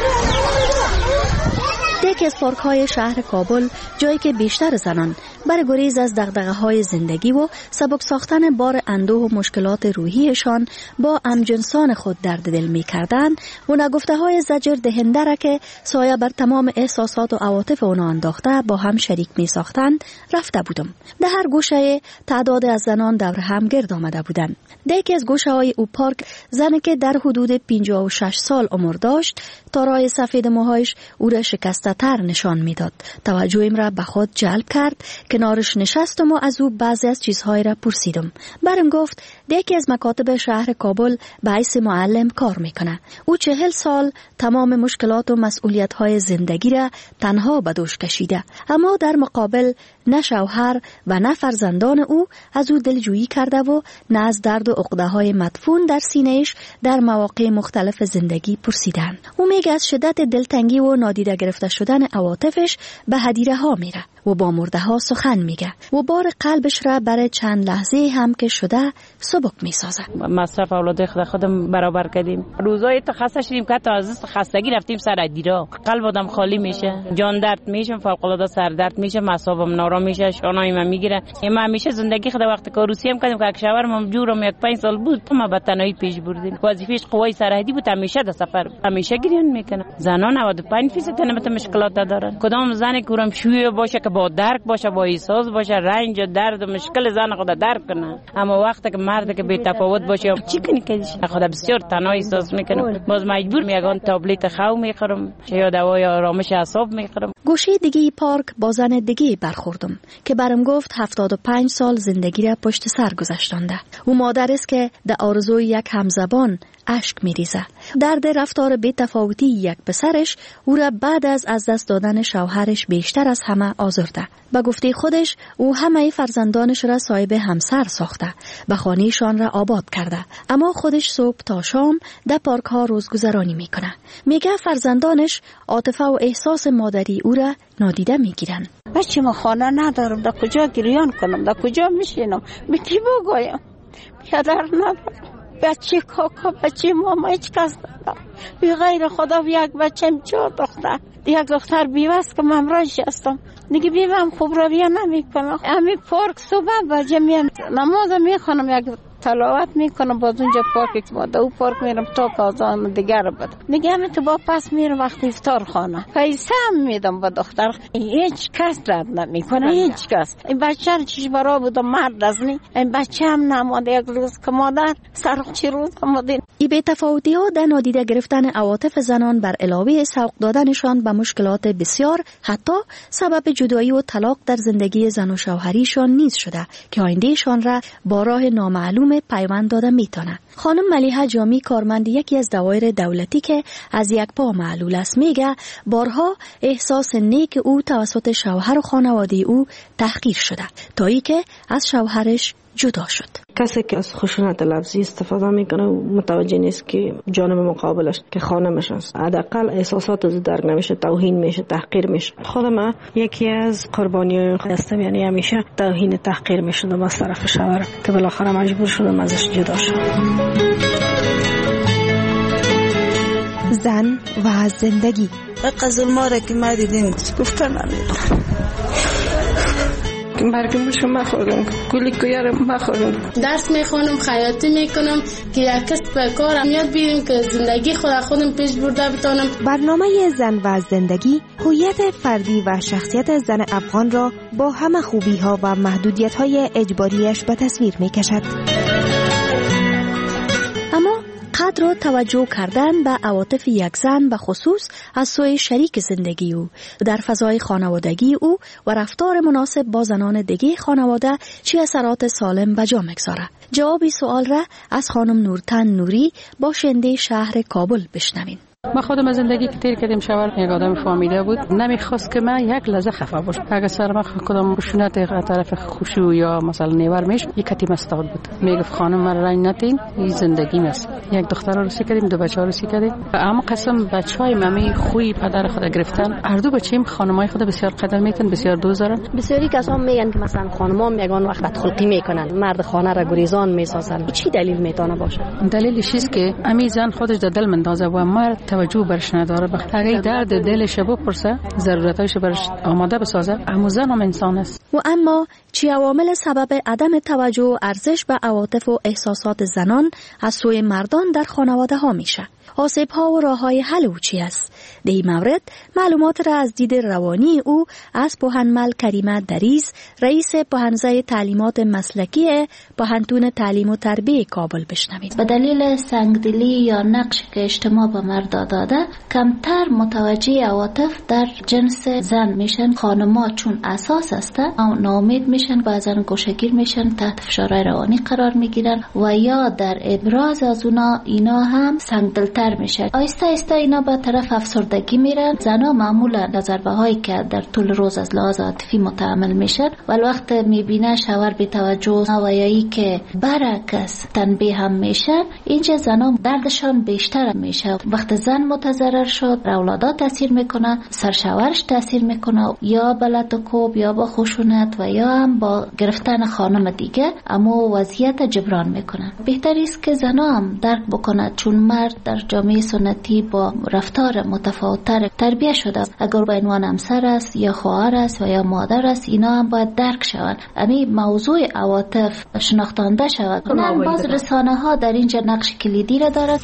یکی از پارک‌های شهر کابل، جایی که بیشتر زنان برای گریز از دغدغه‌های زندگی و سبک ساختن بار اندوه و مشکلات روحیشان با همجنسان خود درد دل می‌کردند و نگفته‌های زجر دهنده را که سایه بر تمام احساسات و عواطف آنها انداخته با هم شریک می‌ساختند رفته بودم. در هر گوشه تعداد از زنان دور هم گرد آمده بودند. در یکی از گوشه‌های او پارک، زنی که در حدود پنجاه و شش سال عمر داشت، تارای سفید موهایش او را شکسته تر نشان میداد. توجهم را به خود جلب کرد. کنارش نشستم و از او بعضی از چیزهای را پرسیدم. برم گفت یکی از مکاتب شهر کابل به حیث معلم کار میکنه. او چهل سال تمام مشکلات و مسئولیت‌های زندگی را تنها به دوش کشیده، اما در مقابل نه شوهر و نه فرزندان او از او دلجویی کرده و نه از درد و عقده‌های مدفون در سینه‌اش در مواقع مختلف زندگی پرسیدن. او میگه از شدت دلتنگی و نادیده گرفته شدن عواطفش به هدیره ها میره و با مرده ها سخن میگه و بار قلبش را برای چند لحظه هم که شده سبک میسازه.
مصرف اولاد خود خودم برابر کردیم. روزای تو خسته شدیم که تا از خستگی رفتیم سر هدیره. قلب آدم خالی میشه، جان درد میشه، فوق العاده سر درد میشه، اعصابم نارام میشه، شانای من میگیره. ما همیشه زندگی خود وقت کاروسی هم کردیم که یک شوهرم جورم یک پنج سال بود، ما به تنهایی پیش بردیم. وظیفه‌اش قوای سرحدی بود، همیشه در سفر همیشه گریان میکنه. زنان نود و پنج درصد تنمت مشکلات دارن. کدام زنی کورم شوی باشه که با درک باشه، با احساس باشه، رنج و درد و مشکل زن خود درک کنه. اما وقتی که مرد که بی تفاوت باشه چی کنی که خود بسیار تنها احساس میکنه، باز مجبور میگم تابلت خو میخورم یا دوای آرامش اعصاب میخورم.
گوشه دیگه پارک با زن دیگه برخوردم که برام گفت هفتاد و پنج سال زندگی را پشت سر گذاشتنده. او مادر است که در آرزوی یک همزبان اشک میریزه. درد رفتار بی تفاوتی یک پسرش او را بعد از از دست دادن شوهرش بیشتر از همه آزرده. به گفته خودش او همه فرزندانش را صاحب همسر ساخته، به خانه‌شان را آباد کرده، اما خودش صبح تا شام در پارک ها روزگذرانی میکنه. میگه فرزندانش عاطفه و احساس مادری او را نادیده میگیرن.
بچه ما خانه ندارم، در کجا گریان کنم، در کجا میشینم، به کی بگویم؟ پدر ندارم، بچه کاکا، بچه ماما هیچ کس ندارم، بی غیر خدا یک بچه چهار دختر، یک دختر بیوست که ممراش هستم دیگه، بیوام خوب رویه نمی کنم. امی پارک صبح بجه میم نماز میخونم، یک تلاوت میکنم، باز اونجا پارک ما دو پارک میرم تا کازان دیگر بده دیگه. همین تو با پس میرم وقتی افطار خانه پیسه هم میدم با دختر، هیچ کس رد نمیکنه، هیچ کس. این بچه رو چیش برا بودم مرد از نی، این بچه هم نماده یک روز که مادر سر چی روز آمدین.
ای بی تفاوتی ها در نادیده گرفتن عواطف زنان بر علاوه سوق دادنشان به مشکلات بسیار، حتی سبب جدایی و طلاق در زندگی زن و شوهریشان نیز شده که آیندهشان را با راه نامعلوم پیوند داده میتونه. خانم ملیحه جامی، کارمند یکی از دوایر دولتی که از یک پا معلول است، میگه بارها احساس نیک او توسط شوهر و خانواده او تحقیر شده تا ای که از شوهرش جدا شد.
کسی که از خشونت لفظی استفاده میکنه و متوجه نیست که جانب مقابلش که خانمش است، حداقل احساسات از درک نمیشه، توهین میشه، تحقیر میشه. خودم یکی از قربانیای هستم، یعنی همیشه توهین تحقیر میشدم از طرف شوهرم که بالاخره مجبور شدم ازش جدا شدم.
زن و زندگی.
قزل ماره که ما دیدیم گفتن نمیدونم
مرگمشو مخورم، گلی کویارم مخورم.
درس میخونم، خیاطی میکنم که یک کسب کارم یاد بگیرم که زندگی خود خودم پیش برده بتونم.
برنامه زن و زندگی هویت فردی و شخصیت زن افغان را با همه خوبی ها و محدودیت های اجباریش به تصویر میکشد.
اینقدر توجه کردن به عواطف یک زن به خصوص از سوی شریک زندگی او در فضای خانوادگی او و رفتار مناسب با زنان دیگه خانواده چه اثرات سالم به جا میگذاره؟ جواب سوال را از خانم نورتن نوری باشنده شهر کابل بشنوین.
ما خودم از زندگی که تیر کردیم شوهر یک آدم فهمیده بود، نمیخواست که من یک لحظه خفه باشم. اگه سر ما کدام خشونت از طرف خوشو یا مثلا نیور میش یک کتی مستاد بود، میگفت خانم من رنگ نتین، این زندگی است. یک دختر رو رسی کردیم، دو بچه رو رسی کردیم، اما قسم بچهای ممی خوی پدر خود گرفتن. هر دو بچیم خانمای خود بسیار قدر میکنن، بسیار دوست دارن.
بسیاری کسا میگن که مثلا خانمام یگان وقت بدخلقی میکنن، مرد خانه را گریزان میسازن. چی دلیل میتونه باشه؟
دلیلش چیست که امی زن خودش در دل مندازه و مرد توجه برش نداره. بخاطر اگه درد دلش بپرسه، ضرورتایش برش آماده بسازه، اما زن هم انسان است.
و اما چی عوامل سبب عدم توجه و ارزش به عواطف و احساسات زنان از سوی مردان در خانواده ها میشه؟ آسیب ها و راه های حل او چی است؟ در این مورد معلومات را از دید روانی او از پوهنمل کریمه دریز، رئیس پوهنزه تعلیمات مسلکی پوهنتون تعلیم و تربیه کابل بشنوید.
به دلیل سنگدلی یا نقش که اجتماع به مرد داده، کمتر متوجه عواطف در جنس زن میشن. خانم‌ها چون اساس هستن، ناامید میشن، بعضن گوشه‌گیر میشن، تحت فشار روانی قرار میگیرن و یا در ابراز از اونا اینا هم سنگدلتر میشه. آیسته آیسته اینا به طرف افسردگی میرن. زنها معمولا ضربه هایی که در طول روز از لحاظ عاطفی متحمل میشن، ولی وقت میبینه شوهر بی توجه و یایی که برعکس تنبیه هم میشن، اینجا زنها دردشان بیشتر میشه. وقت زن متضرر شد، اولادها تاثیر میکنه، سرشوهرش تاثیر میکنه، یا با لط و کوب یا با خشونت و یا هم با گرفتن خانم دیگه، اما وضعیت جبران میکنه. بهتر است که زنها هم درک بکنه، چون مرد در جامعه سنتی با رفتار متفاوت‌تر تربیت شده. اگر به عنوان همسر است یا خواهر است و یا مادر است، اینا هم باید درک شوند. امی موضوع عواطف شناختانده شود. نه باز رسانه ها در اینجا نقش کلیدی را دارد.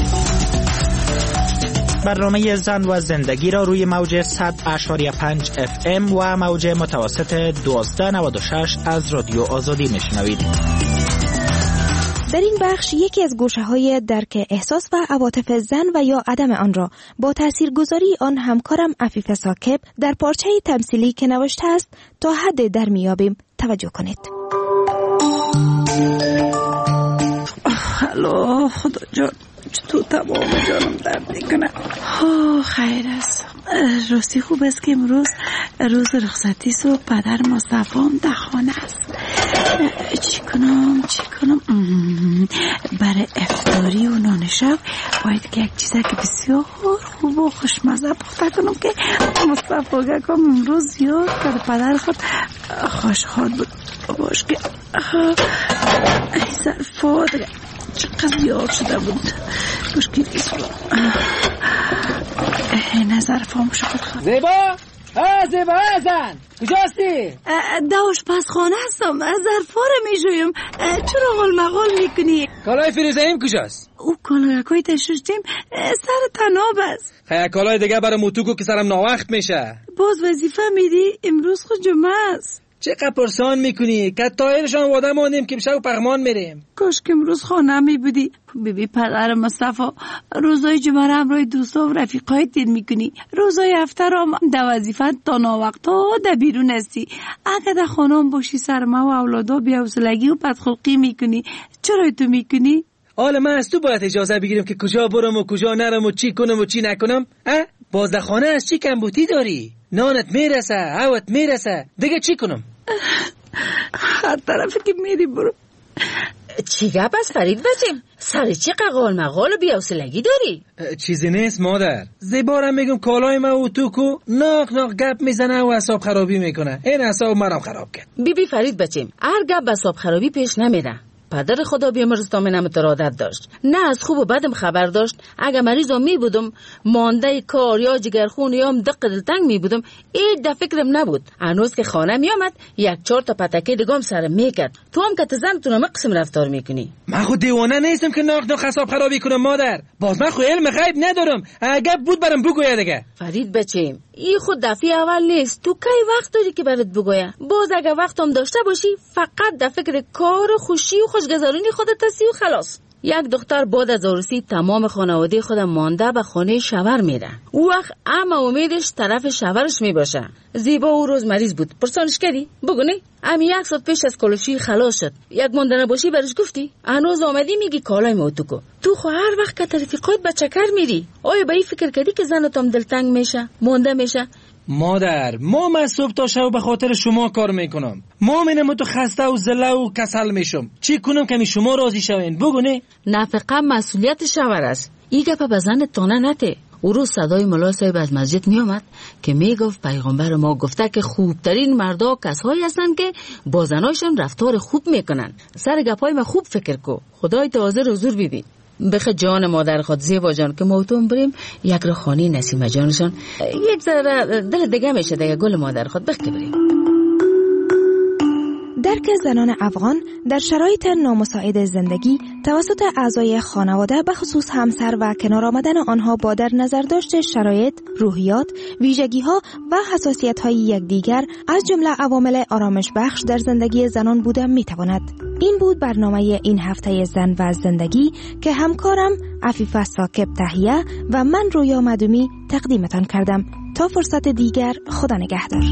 برنامه زن و زندگی را روی موج صد اشاری پنج اف ام و موج متوسط دوازده نود و شش از رادیو آزادی میشنوید.
در این بخش یکی از گوشه‌های درک احساس و عواطف زن و یا عدم آن را با تاثیرگذاری آن همکارم عفیفه ساکب در پارچه تمثیلی که نوشته است تا حد در میابیم توجه کنید.
الو خدا جان، چطور تمام جانم درد میکنه. ها خیر است. راستی خوب است که امروز روز رخصتی است و پدر مصطفی هم در خانه است. چی کنم چی کنم برای افطاری و نان شب باید که یک چیزی که بسیار خوب و خوشمزه پخته کنم که مصطفی گکم امروز زیاد کرد. پدر خود خوشحال بود باش که ای ظرفات چقدر زیاد شده بود. مشکل نیست نظر فهم شد.
زیبا ها زیبا زن کجاستی؟
داوش پس خانه هستم، از ظرفا رو میجویم. چرا غل مغول میکنی؟
کالای فیروزهیم کجاست؟
او کالای کوی تشوشتیم سر تناب است.
خیلی کالای دیگه برای موتوکو که سرم ناوقت میشه.
باز وظیفه میدی؟ امروز خود جمعه است.
چقدر پرسان میکنی؟ که تایرشان واده ماندیم که بشه و پغمان میریم.
کاش که امروز خانه می بودی. ببی پدر مصطفی روزای جمعه را همراه دوستا و رفیقای تیر میکنی، روزای هفته را هم در وظیفه تا ناوقت ها در بیرون هستی. اگه در خانه هم باشی سر ما و اولادا بی‌حوصلگی و بدخلقی میکنی. چرا تو میکنی؟
حالا من از تو باید اجازه بگیرم که کجا برم و کجا نرم و چی کنم و چی نکنم؟ اه؟ باز در خانه از چی کمبوتی داری؟ نانت میرسه، هوت میرسه، دیگه چی کنم؟
هر طرفی که میری برو.
چی گپ است فرید بچم؟ سر چی ققال مقال و بی‌حوصلگی داری؟
چیزی نیست مادر. زیبارم میگم کالای ما و تو کو ناک ناک گپ میزنه و اعصاب خرابی میکنه. این اعصاب مرام خراب کرد.
بی بی فرید بچم، هر گپ اعصاب خرابی پیش نمیره. پدر خدا بیامرزتام نمتر عادت داشت، نه از خوب و بدم خبر داشت. اگه مریضم می بودم مانده کار یا جگرخون یا هم دق دلتنگ می بودم، این در فکرم نبود. هنوز که خانه می آمد یک چهار تا پتکه دیگم سرم میکرد. تو هم که تزنتون هم قسم رفتار میکنی.
من خود دیوانه نیستم که ناک ناک اعصاب خرابی کنم مادر. باز من خود علم غیب ندارم. اگه بود برام بگویا دیگه.
فرید بچم، این خود دفعه اول نیست. تو کی وقت داری که برات بگویا؟ باز اگه وقتم داشته باشی فقط در فکر کار و خوشی و خوشگذرونی خودت هستی و خلاص. یک دختر بعد از عروسی تمام خانواده خود مانده به خانه شوهر میره. او وقت اما امیدش طرف شوهرش میباشه. زیبا او روز مریض بود. پرسانش کردی؟ بگو نه. امی یک ساعت پیش از کالوشی خلاص شد. یک مانده نباشی برش گفتی؟ هنوز آمدی میگی کالای موتو کو. تو خو هر وقت که رفیقات به چکر میری. آیا به این فکر کردی که زنتم دلتنگ میشه؟ مانده میشه؟
مادر، ما من صبح تا شب به خاطر شما کار میکنم. ما منم تو خسته و زله و کسل میشم. چی کنم که شما راضی شوین؟ بگو نه.
نفقه مسئولیت شوهر است. این گپ به زن تانه نته. او روز صدای ملا صاحب از مسجد می آمد که می گفت پیغمبر ما گفته که خوبترین مردا کسایی هستند که با زناشون رفتار خوب میکنن. سر گپای ما خوب فکر کو. خدای تو حاضر حضور ببین. بخ جان مادر خود زیبا جان که موتون بریم یک رو خانی نسیمه جانشان یک ذره دل دیگه میشه دیگه گل مادر خود بخ که بریم.
درک زنان افغان در شرایط نامساعد زندگی توسط اعضای خانواده به خصوص همسر و کنار آمدن آنها با در نظر داشت شرایط، روحیات، ویژگی‌ها و حساسیت‌های یکدیگر از جمله عوامل آرامش بخش در زندگی زنان بوده می‌تواند. این بود برنامه این هفته زن و زندگی که همکارم عفیفه ساکب تهیه و من رویا مدومی تقدیمتان کردم. تا فرصت دیگر خدا نگهدار.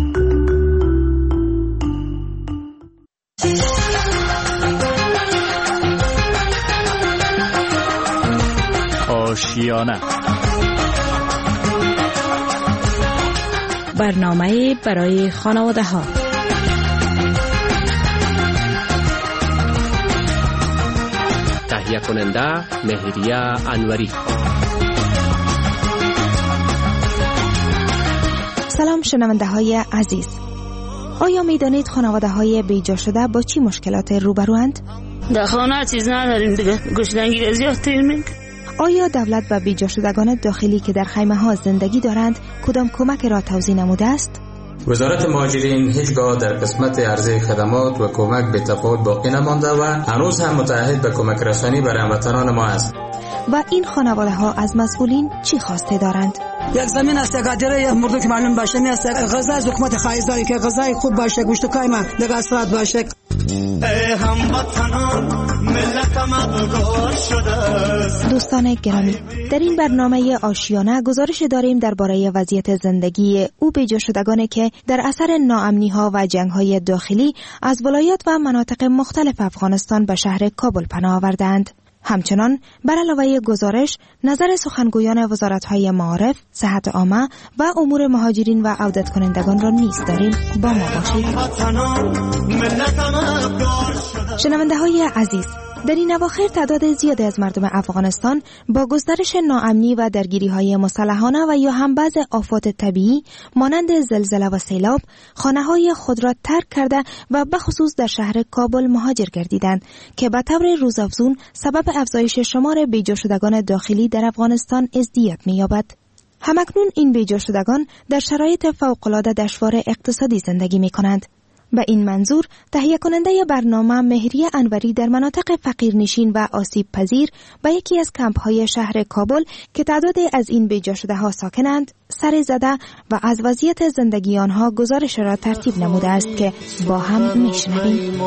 آشیانه
برنامه برای خانواده ها.
تهیه کننده مهریه انوری.
سلام شنونده های عزیز. آیا می دانید خانواده های بیجا شده با چی مشکلات روبروند؟
در خانه چیز نداریم دیگه، گشنگی زیاد تیر میکنه.
آیا دولت به بیجا شدگان داخلی که در خیمه ها زندگی دارند کدام کمک را توزیع نموده است؟
وزارت مهاجرین هیچگاه در قسمت عرضه خدمات و کمک به تفاوت باقی نمانده و هنوز هم متعهد به کمک رسانی برای هموطنان ما است.
و این خانواده ها از مسئولین چی خواسته دارند؟
یک زمین است، یک اداره، یک مردم که معلوم باشه می است. غذا از حکومت خواهش داری که غذای خوب باشه، گوشت و کایما دیگه اثرات باشه.
دوستان گرامی، در این برنامه آشیانه گزارش داریم درباره وضعیت زندگی او بیجا شدگانی که در اثر ناامنی ها و جنگ های داخلی از ولایات و مناطق مختلف افغانستان به شهر کابل پناه آوردند. همچنان بر علاوه گزارش نظر سخنگویان وزارت‌های معارف، صحت عامه و امور مهاجرین و عودت کنندگان را نیز داریم. با ما باشید. شنونده های عزیز، در این اواخر تعداد زیادی از مردم افغانستان با گسترش ناامنی و درگیری‌های مسلحانه و یا هم بعض آفات طبیعی مانند زلزله و سیلاب خانه‌های خود را ترک کرده و به خصوص در شهر کابل مهاجر گردیدند که به طور روزافزون سبب افزایش شمار بیجا شدگان داخلی در افغانستان ازدیاد می‌یابد. همکنون این بیجا شدگان در شرایط فوق‌العاده دشوار اقتصادی زندگی می‌کنند. به این منظور تهیه کننده برنامه مهریه انوری در مناطق فقیرنشین و آسیب پذیر به یکی از کمپ های شهر کابل که تعدادی از این بیجا شده ها ساکنند سر زده و از وضعیت زندگی آنها گزارش را ترتیب نموده است که با هم میشنویم.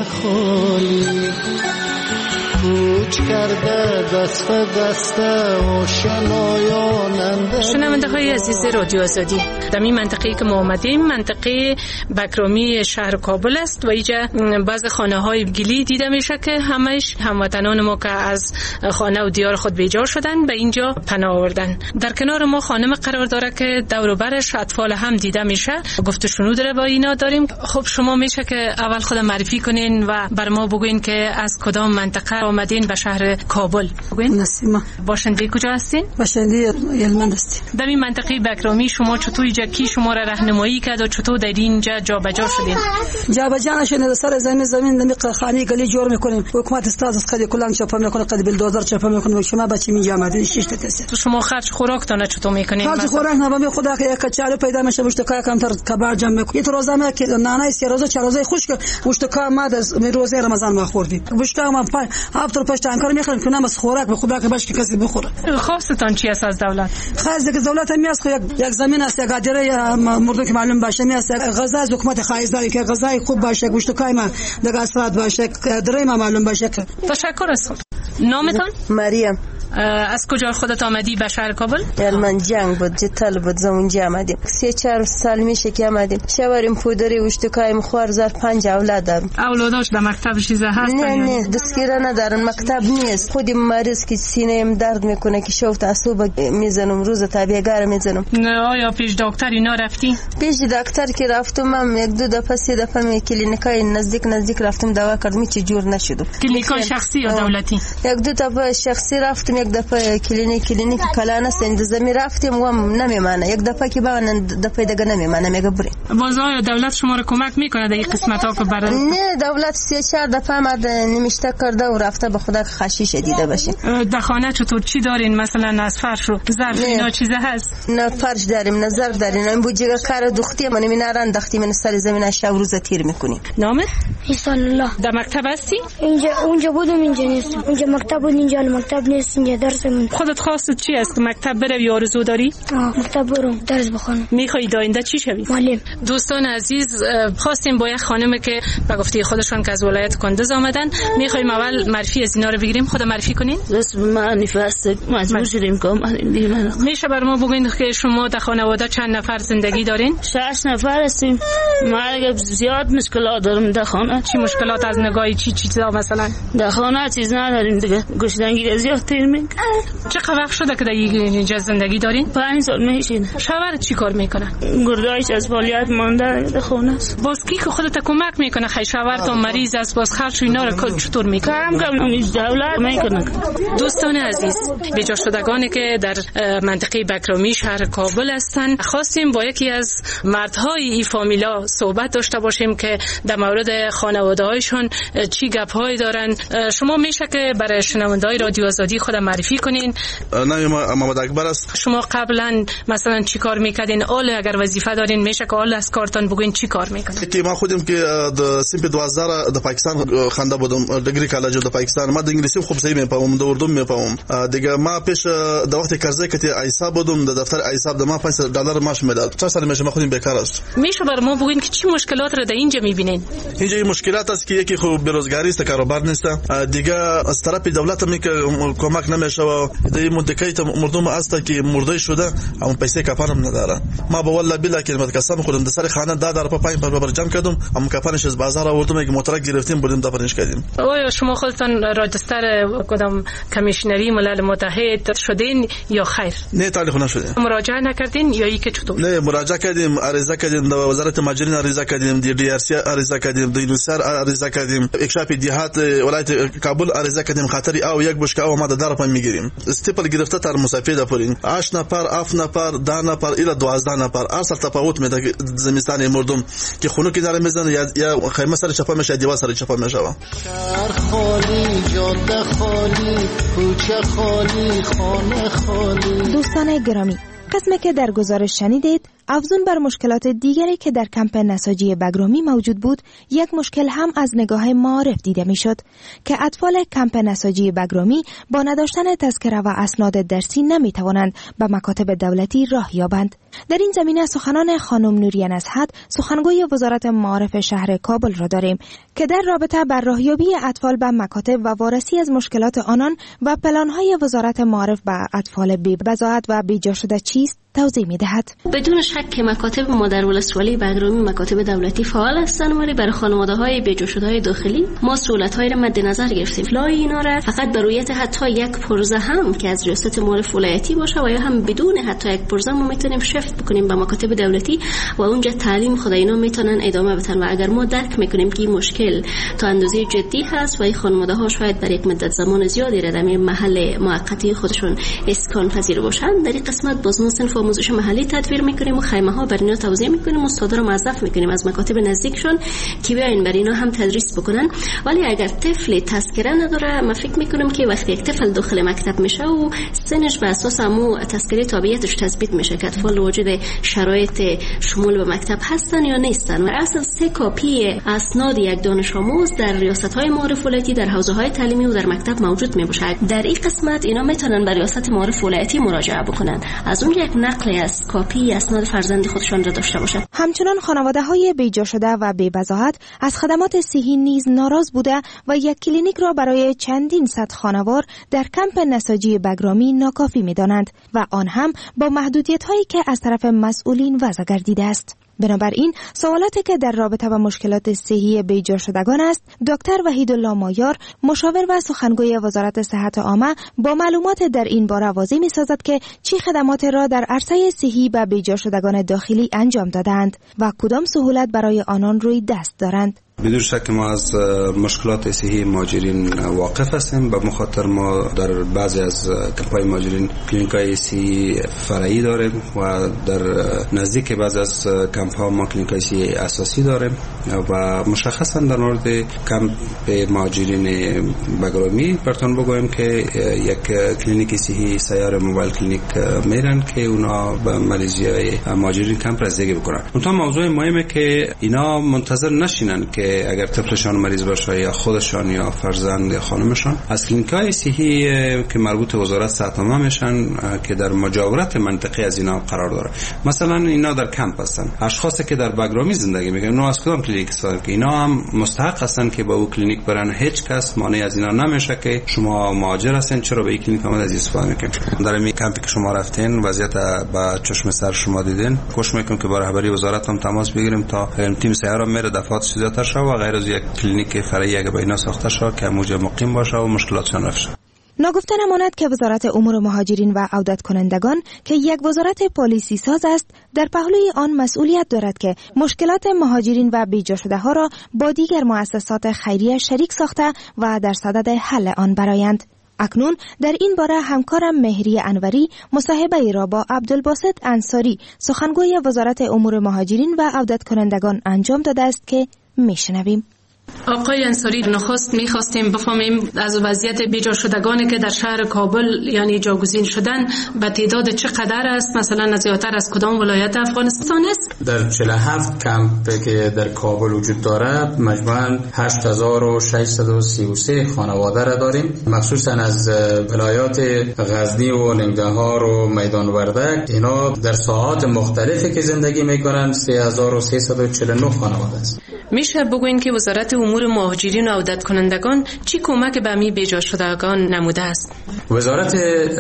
شنونده های عزیز رادیو آزادی، در این منطقه که ما آمدیم منطقه بکرامی شهر کابل است و اینجا بعض خانه های گلی دیده میشه که همش هموطنان ما که از خانه و دیار خود بیجار شدن به اینجا پناه آوردن. در کنار ما خانم قرار داره که دور و برش اطفال هم دیده میشه. گفت و شنود رو با اینا داریم. خب شما میشه که اول خود معرفی کنین و بر ما بگوین که از کدام منطقه آمدین به شهر کابل. بگوین.
نسیمه.
باشنده کجا هستین؟
باشنده یلمند هستیم.
در این منطقه بکرامی شما چطور اینجا کی شما را راهنمایی کرد و چطور در اینجا جابجا شدین؟
جابجا نشدیم، سر زمین زمین نمی خانه گلی جور میکنیم. حکومت استاد از قضیه کلان چپا میکنه، قضیه بلدوزر چپا میکنه. شما بچه می جامعه شش تا کسی.
تو شما خرج خوراک تا چطور میکنین؟
خرج خوراک نه به خدا که یک کچالو پیدا میشه گوشت کا کم تر کباب جمع میکنه. یه روزه که نانای سی روزه چهار روزه خشک گوشت کا ما از روزه رمضان ما خوردیم. گوشت ما هفت پشت انکار میخوریم که نماز خوراک به خدا که باش که کسی بخوره.
خواستتان چی است از دولت؟
خواست که دولت میاد خو یک یک زمین است، یک اداره مردم که معلوم باشه میاد غذا از حکومت خواهش داری که غذای خوب باشه، گوشت کایما دیگه اثرات باشه، اداره ما معلوم باشه.
تشکر است. نامتان؟
مریم.
از کجا خودت آمدی به شهر کابل؟
من جنگ بود، جتل بود، زمونجا آمدیم. سه چهار سال میشه که آمدیم. شواریم پودری وشتکایم خوار زار پنج اولاد دارم.
اولاداش در مکتب چیزا هست؟
نه نه دستگیره ندارن، مکتب نیست. خودم مریض که سینه‌ام درد میکنه که شوفت عصب میزنم، روز طبیعی‌گار میزنم.
نه آیا پیش دکتر اینا رفتی؟
پیش دکتر که رفتم من یک دو دفعه سه دفعه می کلینیکای نزدیک نزدیک رفتم دوا کردم چه جور نشد.
کلینیکای شخصی یا دولتی؟
یک دو دفعه شخصی رفتم، یک دفعه کلینیک کلینیک کلانه سندزمی رفتیم و نمیمانه، یک دفعه که با دفعه دیگه نمیمانه میگه بری.
باز آیا دولت شما رو کمک میکنه در این قسمت ها که برای؟
نه دولت سه چهار دفعه مرد نمیشته کرده و رفته به خدا خشیش دیده باشه.
در خانه چطور چی دارین مثلا از فرش و ظرف اینا چیزا هست؟
نه فرش داریم، نه ظرف داریم، این بوجیگه کار دختی من مینارن دختی من سر زمین شب روز تیر میکنیم.
نامت؟
ایسان الله.
در مکتب هستی؟
اینجا اونجا بودم اینجا نیستم. اونجا مکتب بود اینجا مکتب نیست، اینجا درس من.
خودت خواستت چی است؟ مکتب بروی آرزو داری؟
آه مکتب برم درس بخونم.
میخوای آینده چی شوی؟
معلم.
دوستان عزیز خواستیم با یک خانمی که به گفته خودشون که از ولایت کندز آمدن، میخوایم اول معرفی از اینا رو بگیریم. خود معرفی کنین.
اسم من نفست مجبور شدیم که اومدیم دیگه. من
میشه بر ما بگین که شما در خانواده چند نفر زندگی دارین؟
شش نفر هستیم. ما زیاد مشکلات دارم در خانه.
چی مشکلات از نگاهی چی چیزا مثلا؟
در خانه چیز نداریم دیگه. گشنگی زیاد تیر میکنه.
چقدر وقت شده که در اینجا زندگی دارین؟
پنج سال میشه.
شوهرت چی کار میکنه؟
گردایش از فعالیت مانده در خانه است.
باز کی که خودت کمک میکنه؟ خیلی شوهرت مریض است، باز خرج اینا رو چطور میکنه؟
کم کم دولت میکنه.
دوستان عزیز، بجا شدگانی که در منطقه بکرامی شهر کابل هستند، خواستیم با یکی از مردهای این فامیلا صحبت داشته باشیم که در مورد خانواده‌هایشون چی گپ‌هایی دارن. شما میشه که برای شنونده‌های رادیو آزادی خود معرفی کنین؟
نام محمد اکبر است.
شما قبلا مثلا چی کار میکردین؟ اول اگر وظیفه دارین میشه که اول از کارتون بگین چی کار میکنین؟
که ما خودم که د سیمپ دوازده د پاکستان خنده بودم، دگری کالج د پاکستان. ما د انګلیسي خوب صحیح میپوم، د اردو میپوم دیگه. ما پیش د وخت قرضه کتی ایسا بودم، د دفتر ایسا د ما پنج دلار معاش میداد. چه سال میشه ما خودم بیکار است.
میشه بر ما بگین که چی مشکلات رو در اینجا میبینین؟
اینجا این مشکلات است که یکی خوب بیروزگاری است، کاروبار نیست. دیگه از طرف دولت می که کمک نمیشه و د منطقه مردم است که مرده شده، اما پیسه کفانم نداره. ما به والله بلا کلمت قسم خودم د سر خانه داد در پای پر جمع کردم، اما کفانش از بازار آوردم که موتور گرفتیم بردیم دفنش کردیم.
آیا شما خودتون راجستر کدام کمیشنری ملل متحد شدین یا خیر؟
نه تعلیق نشدیم.
مراجعه نکردین یا اینکه چطور؟
نه مراجعه کردیم، عریضه کردیم، در وزارت ماجرین عریضه کردیم، دی دی آر سی عریضه کردیم، د یونیسر عریضه کردیم، اکشاف دیهات ولایت کابل عریضه کردیم. خاطری او یک بشکه او ما در پای میگیریم. استیپل گرفته تر مسافر دپرین هشت نفر، هفت نفر، ده نفر الی دوازده نفر. اصل تفاوت میده زمستان مردم که خونو که داره میزنه یا یا خیمه سر چپا میشه، دیوار سر چپا میشه.
شهر خالی، جاده خالی، کوچه خالی، خانه خالی.
دوستان گرامی، قسمی که در گزارش شنیدید افزون بر مشکلات دیگری که در کمپ نساجی بگرامی موجود بود، یک مشکل هم از نگاه معارف دیده میشد که اطفال کمپ نساجی بگرامی با نداشتن تذکره و اسناد درسی نمی توانند به مکاتب دولتی راه یابند. در این زمینه سخنان خانم نوریه نصحت، سخنگوی وزارت معارف شهر کابل را داریم که در رابطه با راهیابی اطفال به مکاتب و وارسی از مشکلات آنان و پلان‌های وزارت معارف به اطفال بی بضاعت و بیجا شده چیست توضیح می‌دهد.
بدون شک که مکاتب ما در ولسوالی بگرامی مکاتب دولتی فعال هستند، ولی برای خانواده‌های بیجا شده‌های داخلی ما سهولت‌هایی را مد نظر گرفتیم. لای اینا را فقط به رویت حتی یک پرزه هم که از ریاست معارف ولایتی باشه و یا هم بدون حتی یک پرزه ما میتونیم شفت بکنیم به مکاتب دولتی و اونجا تعلیم خود اینا میتونن ادامه بدن. و اگر ما درک میکنیم که این مشکل تا اندازه جدی هست و این خانواده‌ها شاید برای یک مدت زمان زیادی را در محل موقتی خودشون اسکان پذیر باشن، در این قسمت باز ما صنف آموزش محلی تدبیر میکنیم و خیمه ها بر اینا توزیع میکنیم، استادا رو موظف میکنیم از مکاتب نزدیکشون که بیاین بر اینا هم تدریس بکنن. ولی اگر طفل تذکره نداره، ما فکر میکنیم که وقتی یک طفل داخل مکتب میشه و سنش به اساس همو تذکره تابعیتش تثبیت میشه که اطفال موجود شرایط شمول به مکتب هستن یا نیستن. و اصلا سه کاپی اسناد یک دانش آموز در ریاست‌های معارف ولایتی در حوزه‌های تعلیمی و در مکتب موجود می‌باشد. در این قسمت اینا میتونن به ریاست معارف ولایتی مراجعه بکنن، از اون یک نقلی از کاپی اسناد فرزند خودشان را داشته باشند.
همچنان خانواده‌های بیجا شده و بی‌وضاحت از خدمات صحی نیز ناراض بوده و یک کلینیک را برای چندین صد خانوار در کمپ نساجی بگرامی ناکافی می‌دانند و آن هم با محدودیت‌هایی که از طرف مسئولین وضع گردیده است. بنابراین سوالاتی که در رابطه با مشکلات صحی بیجا شدگان است، دکتر وحیدالله مایار، مشاور و سخنگوی وزارت صحت عامه، با معلومات در این باره واضح می‌سازد که چه خدمات را در عرصه صحی به بیجا شدگان داخلی انجام دادند و کدام سهولت برای آنان روی دست دارند.
بدون شک ما از مشکلات صحی مهاجرین واقف هستیم. به مخاطر ما در بعضی از کمپ‌های مهاجرین کلینیک‌های صحی فرعی داریم و در نزدیک بعضی از کمپ‌ها ما کلینیک‌های صحی اساسی داریم و مشخصا در مورد کمپ مهاجرین بگرامی براتون بگویم که یک کلینیک صحی سیار موبایل کلینیک میرن که اونا به مریضای مهاجرین کمپ رسیدگی بکنن. اونها موضوع مهمه که اینا منتظر نشینن که اگر طفلشان مریض باشه یا خودشان یا فرزند یا خانمشان از کلینیک‌های صحی که مربوط به وزارت صحت عامه میشن که در مجاورت منطقه از اینا قرار داره. مثلا اینا در کمپ هستن، اشخاصی که در بگرامی زندگی میکنن اونا از کدام کلینیک استفاده که اینا هم مستحق هستن که به اون کلینیک برن. هیچ کس مانع از اینا نمیشه که شما مهاجر هستین چرا به این کلینیک آمد از استفاده میکنین. در این کمپی که شما رفتین وضعیت با چشم سر شما دیدین، کوشش میکنم که با رهبری وزارت هم تماس بگیریم تا تیم سیاره میره دفعات زیادتر شه و غیر از یک کلینیک فرعی اگه به اینا ساخته شه که موجه مقیم باشه و مشکلاتشان رفشه.
ناگفته نماند که وزارت امور مهاجرین و عودت کنندگان که یک وزارت پالیسی ساز است، در پهلوی آن مسئولیت دارد که مشکلات مهاجرین و بیجا شده ها را با دیگر مؤسسات خیریه شریک ساخته و در صدد حل آن برآیند. اکنون در این باره همکارم مهری انوری مصاحبه ای را با عبدالباسط انصاری، سخنگوی وزارت امور مهاجرین و عودت کنندگان انجام داده است که میشنویم.
آقای انصاری، نخست میخواستیم بفهمیم از وضعیت بیجا شدگانی که در شهر کابل یعنی جاگزین شدن به تعداد چقدر است، مثلا زیادتر از کدام ولایت افغانستان است؟
در چهل و هفت کمپ که در کابل وجود داره مجموعاً هشت هزار و ششصد و سی و سه خانواده را داریم، مخصوصا از ولایات غزنی و ننگرهار و میدان وردک. اینا در ساحات مختلفی که زندگی میکنن سه هزار و سیصد و چهل و نه خانواده است.
میشه بگوین که وزارت امور مهاجرین و عودت کنندگان چی کمک به می بیجا شدگان نموده است؟
وزارت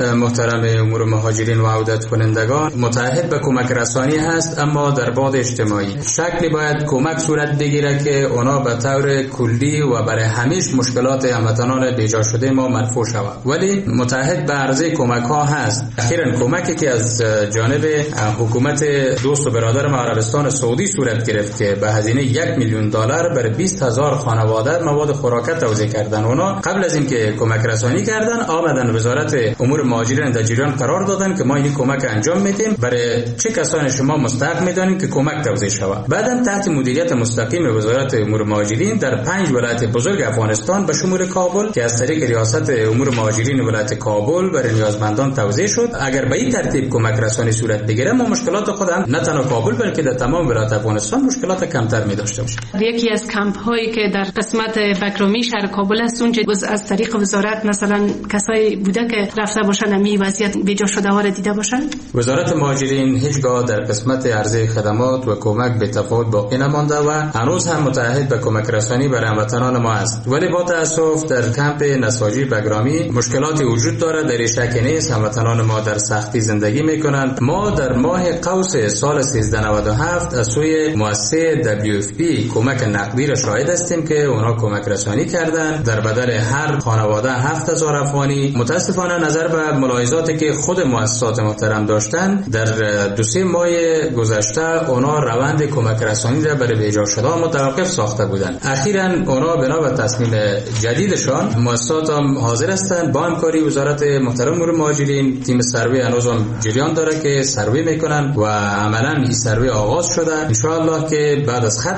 محترم امور مهاجرین و عودت کنندگان متعهد به کمک رسانی هست، اما در بعد اجتماعی شکلی باید کمک صورت بگیره که اونا به طور کلی و برای همیش مشکلات هموطنان بیجا شده ما مرفوع شود. ولی متعهد به عرضه کمک ها هست. اخیراً کمکی که از جانب حکومت دوست و برادر عربستان سعودی صورت گرفت که به هزینه یک میلیون دلار برای بیست هزار خانواده مواد خوراک توزیع کردن. اونا قبل از اینکه کمک رسانی کردن آمدن وزارت امور مهاجرین در جریان قرار دادن که ما این کمک انجام میدیم، برای چه کسانی شما مستحق میدانیم که کمک توزیع شود. بعدم تحت مدیریت مستقیم وزارت امور مهاجرین در پنج ولایت بزرگ افغانستان به شمول کابل که از طریق ریاست امور مهاجرین ولایت کابل برای نیازمندان توزیع شد. اگر به این ترتیب کمک رسانی صورت بگیره ما مشکلات خودم نه تنها کابل بلکه در تمام ولایت افغانستان مشکلات کمتر می داشته باشیم.
یکی از کمپ هایی که در قسمت بگرامی شهر کابل است اونجا از طریق وزارت مثلا کسایی بوده که رفته باشن امی وضعیت بیجا شده ها را دیده باشن؟
وزارت مهاجرین هیچگاه در قسمت عرضه خدمات و کمک به تفاوت باقی نمانده و هنوز هم متعهد به کمک رسانی برای هموطنان ما است. ولی با تاسف در کمپ نساجی بگرامی مشکلاتی وجود دارد، در شک نیست هموطنان ما در سختی زندگی میکنند. ما در ماه قوس سال سیزده نود و هفت از سوی مؤسسه دبلیو اف پی کمک نقدی را شاهد هستیم که اونا کمک رسانی کردن در بدل هر خانواده هفت هزار افغانی. متاسفانه نظر به ملاحظاتی که خود مؤسسات محترم داشتن در دو سه ماه گذشته اونا روند کمک رسانی را برای بیجا شده متوقف ساخته بودند. اخیراً اونا بنا به تصمیم جدیدشان مؤسسات هم حاضر هستند با همکاری وزارت محترم امور مهاجرین تیم سروی هنوز هم جریان داره که سروی میکنن و عملاً این سروی آغاز شده. ان شاء الله که بعد از ختم سروی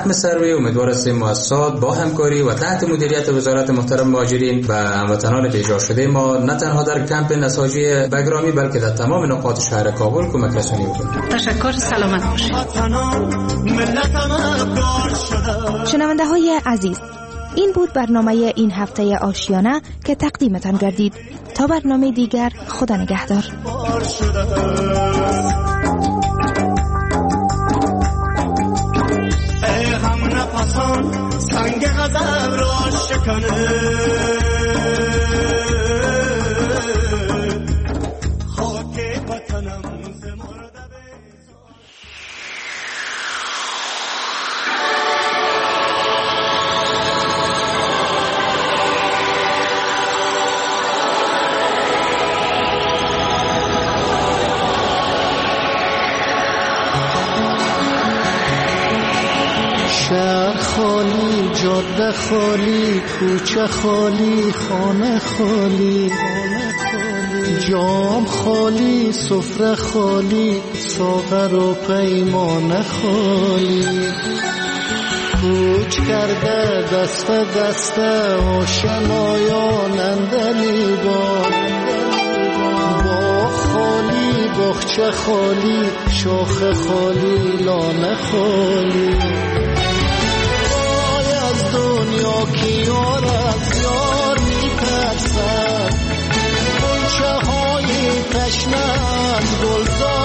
فوری امیدوار هستیم مؤسسات با همکاری و تحت مدیریت وزارت محترم مهاجرین و هموطنان بیجا شده ما نه تنها در کمپ نساجی بگرامی بلکه در تمام نقاط شهر کابل کمک رسانی بکنیم.
تشکر، سلامت باشید.
شنونده های عزیز، این بود برنامه این هفته آشیانه که تقدیمتان گردید. تا برنامه دیگر، خدا نگهدار.
ای هم نفسان سنگ غضب را شکنه، خاک وطنم شهر خالی، جاده خالی، کوچه خالی، خانه خالی، جام خالی، سفره خالی، ساغر و پیمانه خالی. کوچ کرده دست دست آشنایان اندلی باد، با خالی، بخچه خالی، شاخ خالی، لانه خالی. دنیا کی یار از یار می‌ترسد، غنچه های تشنه از گلزار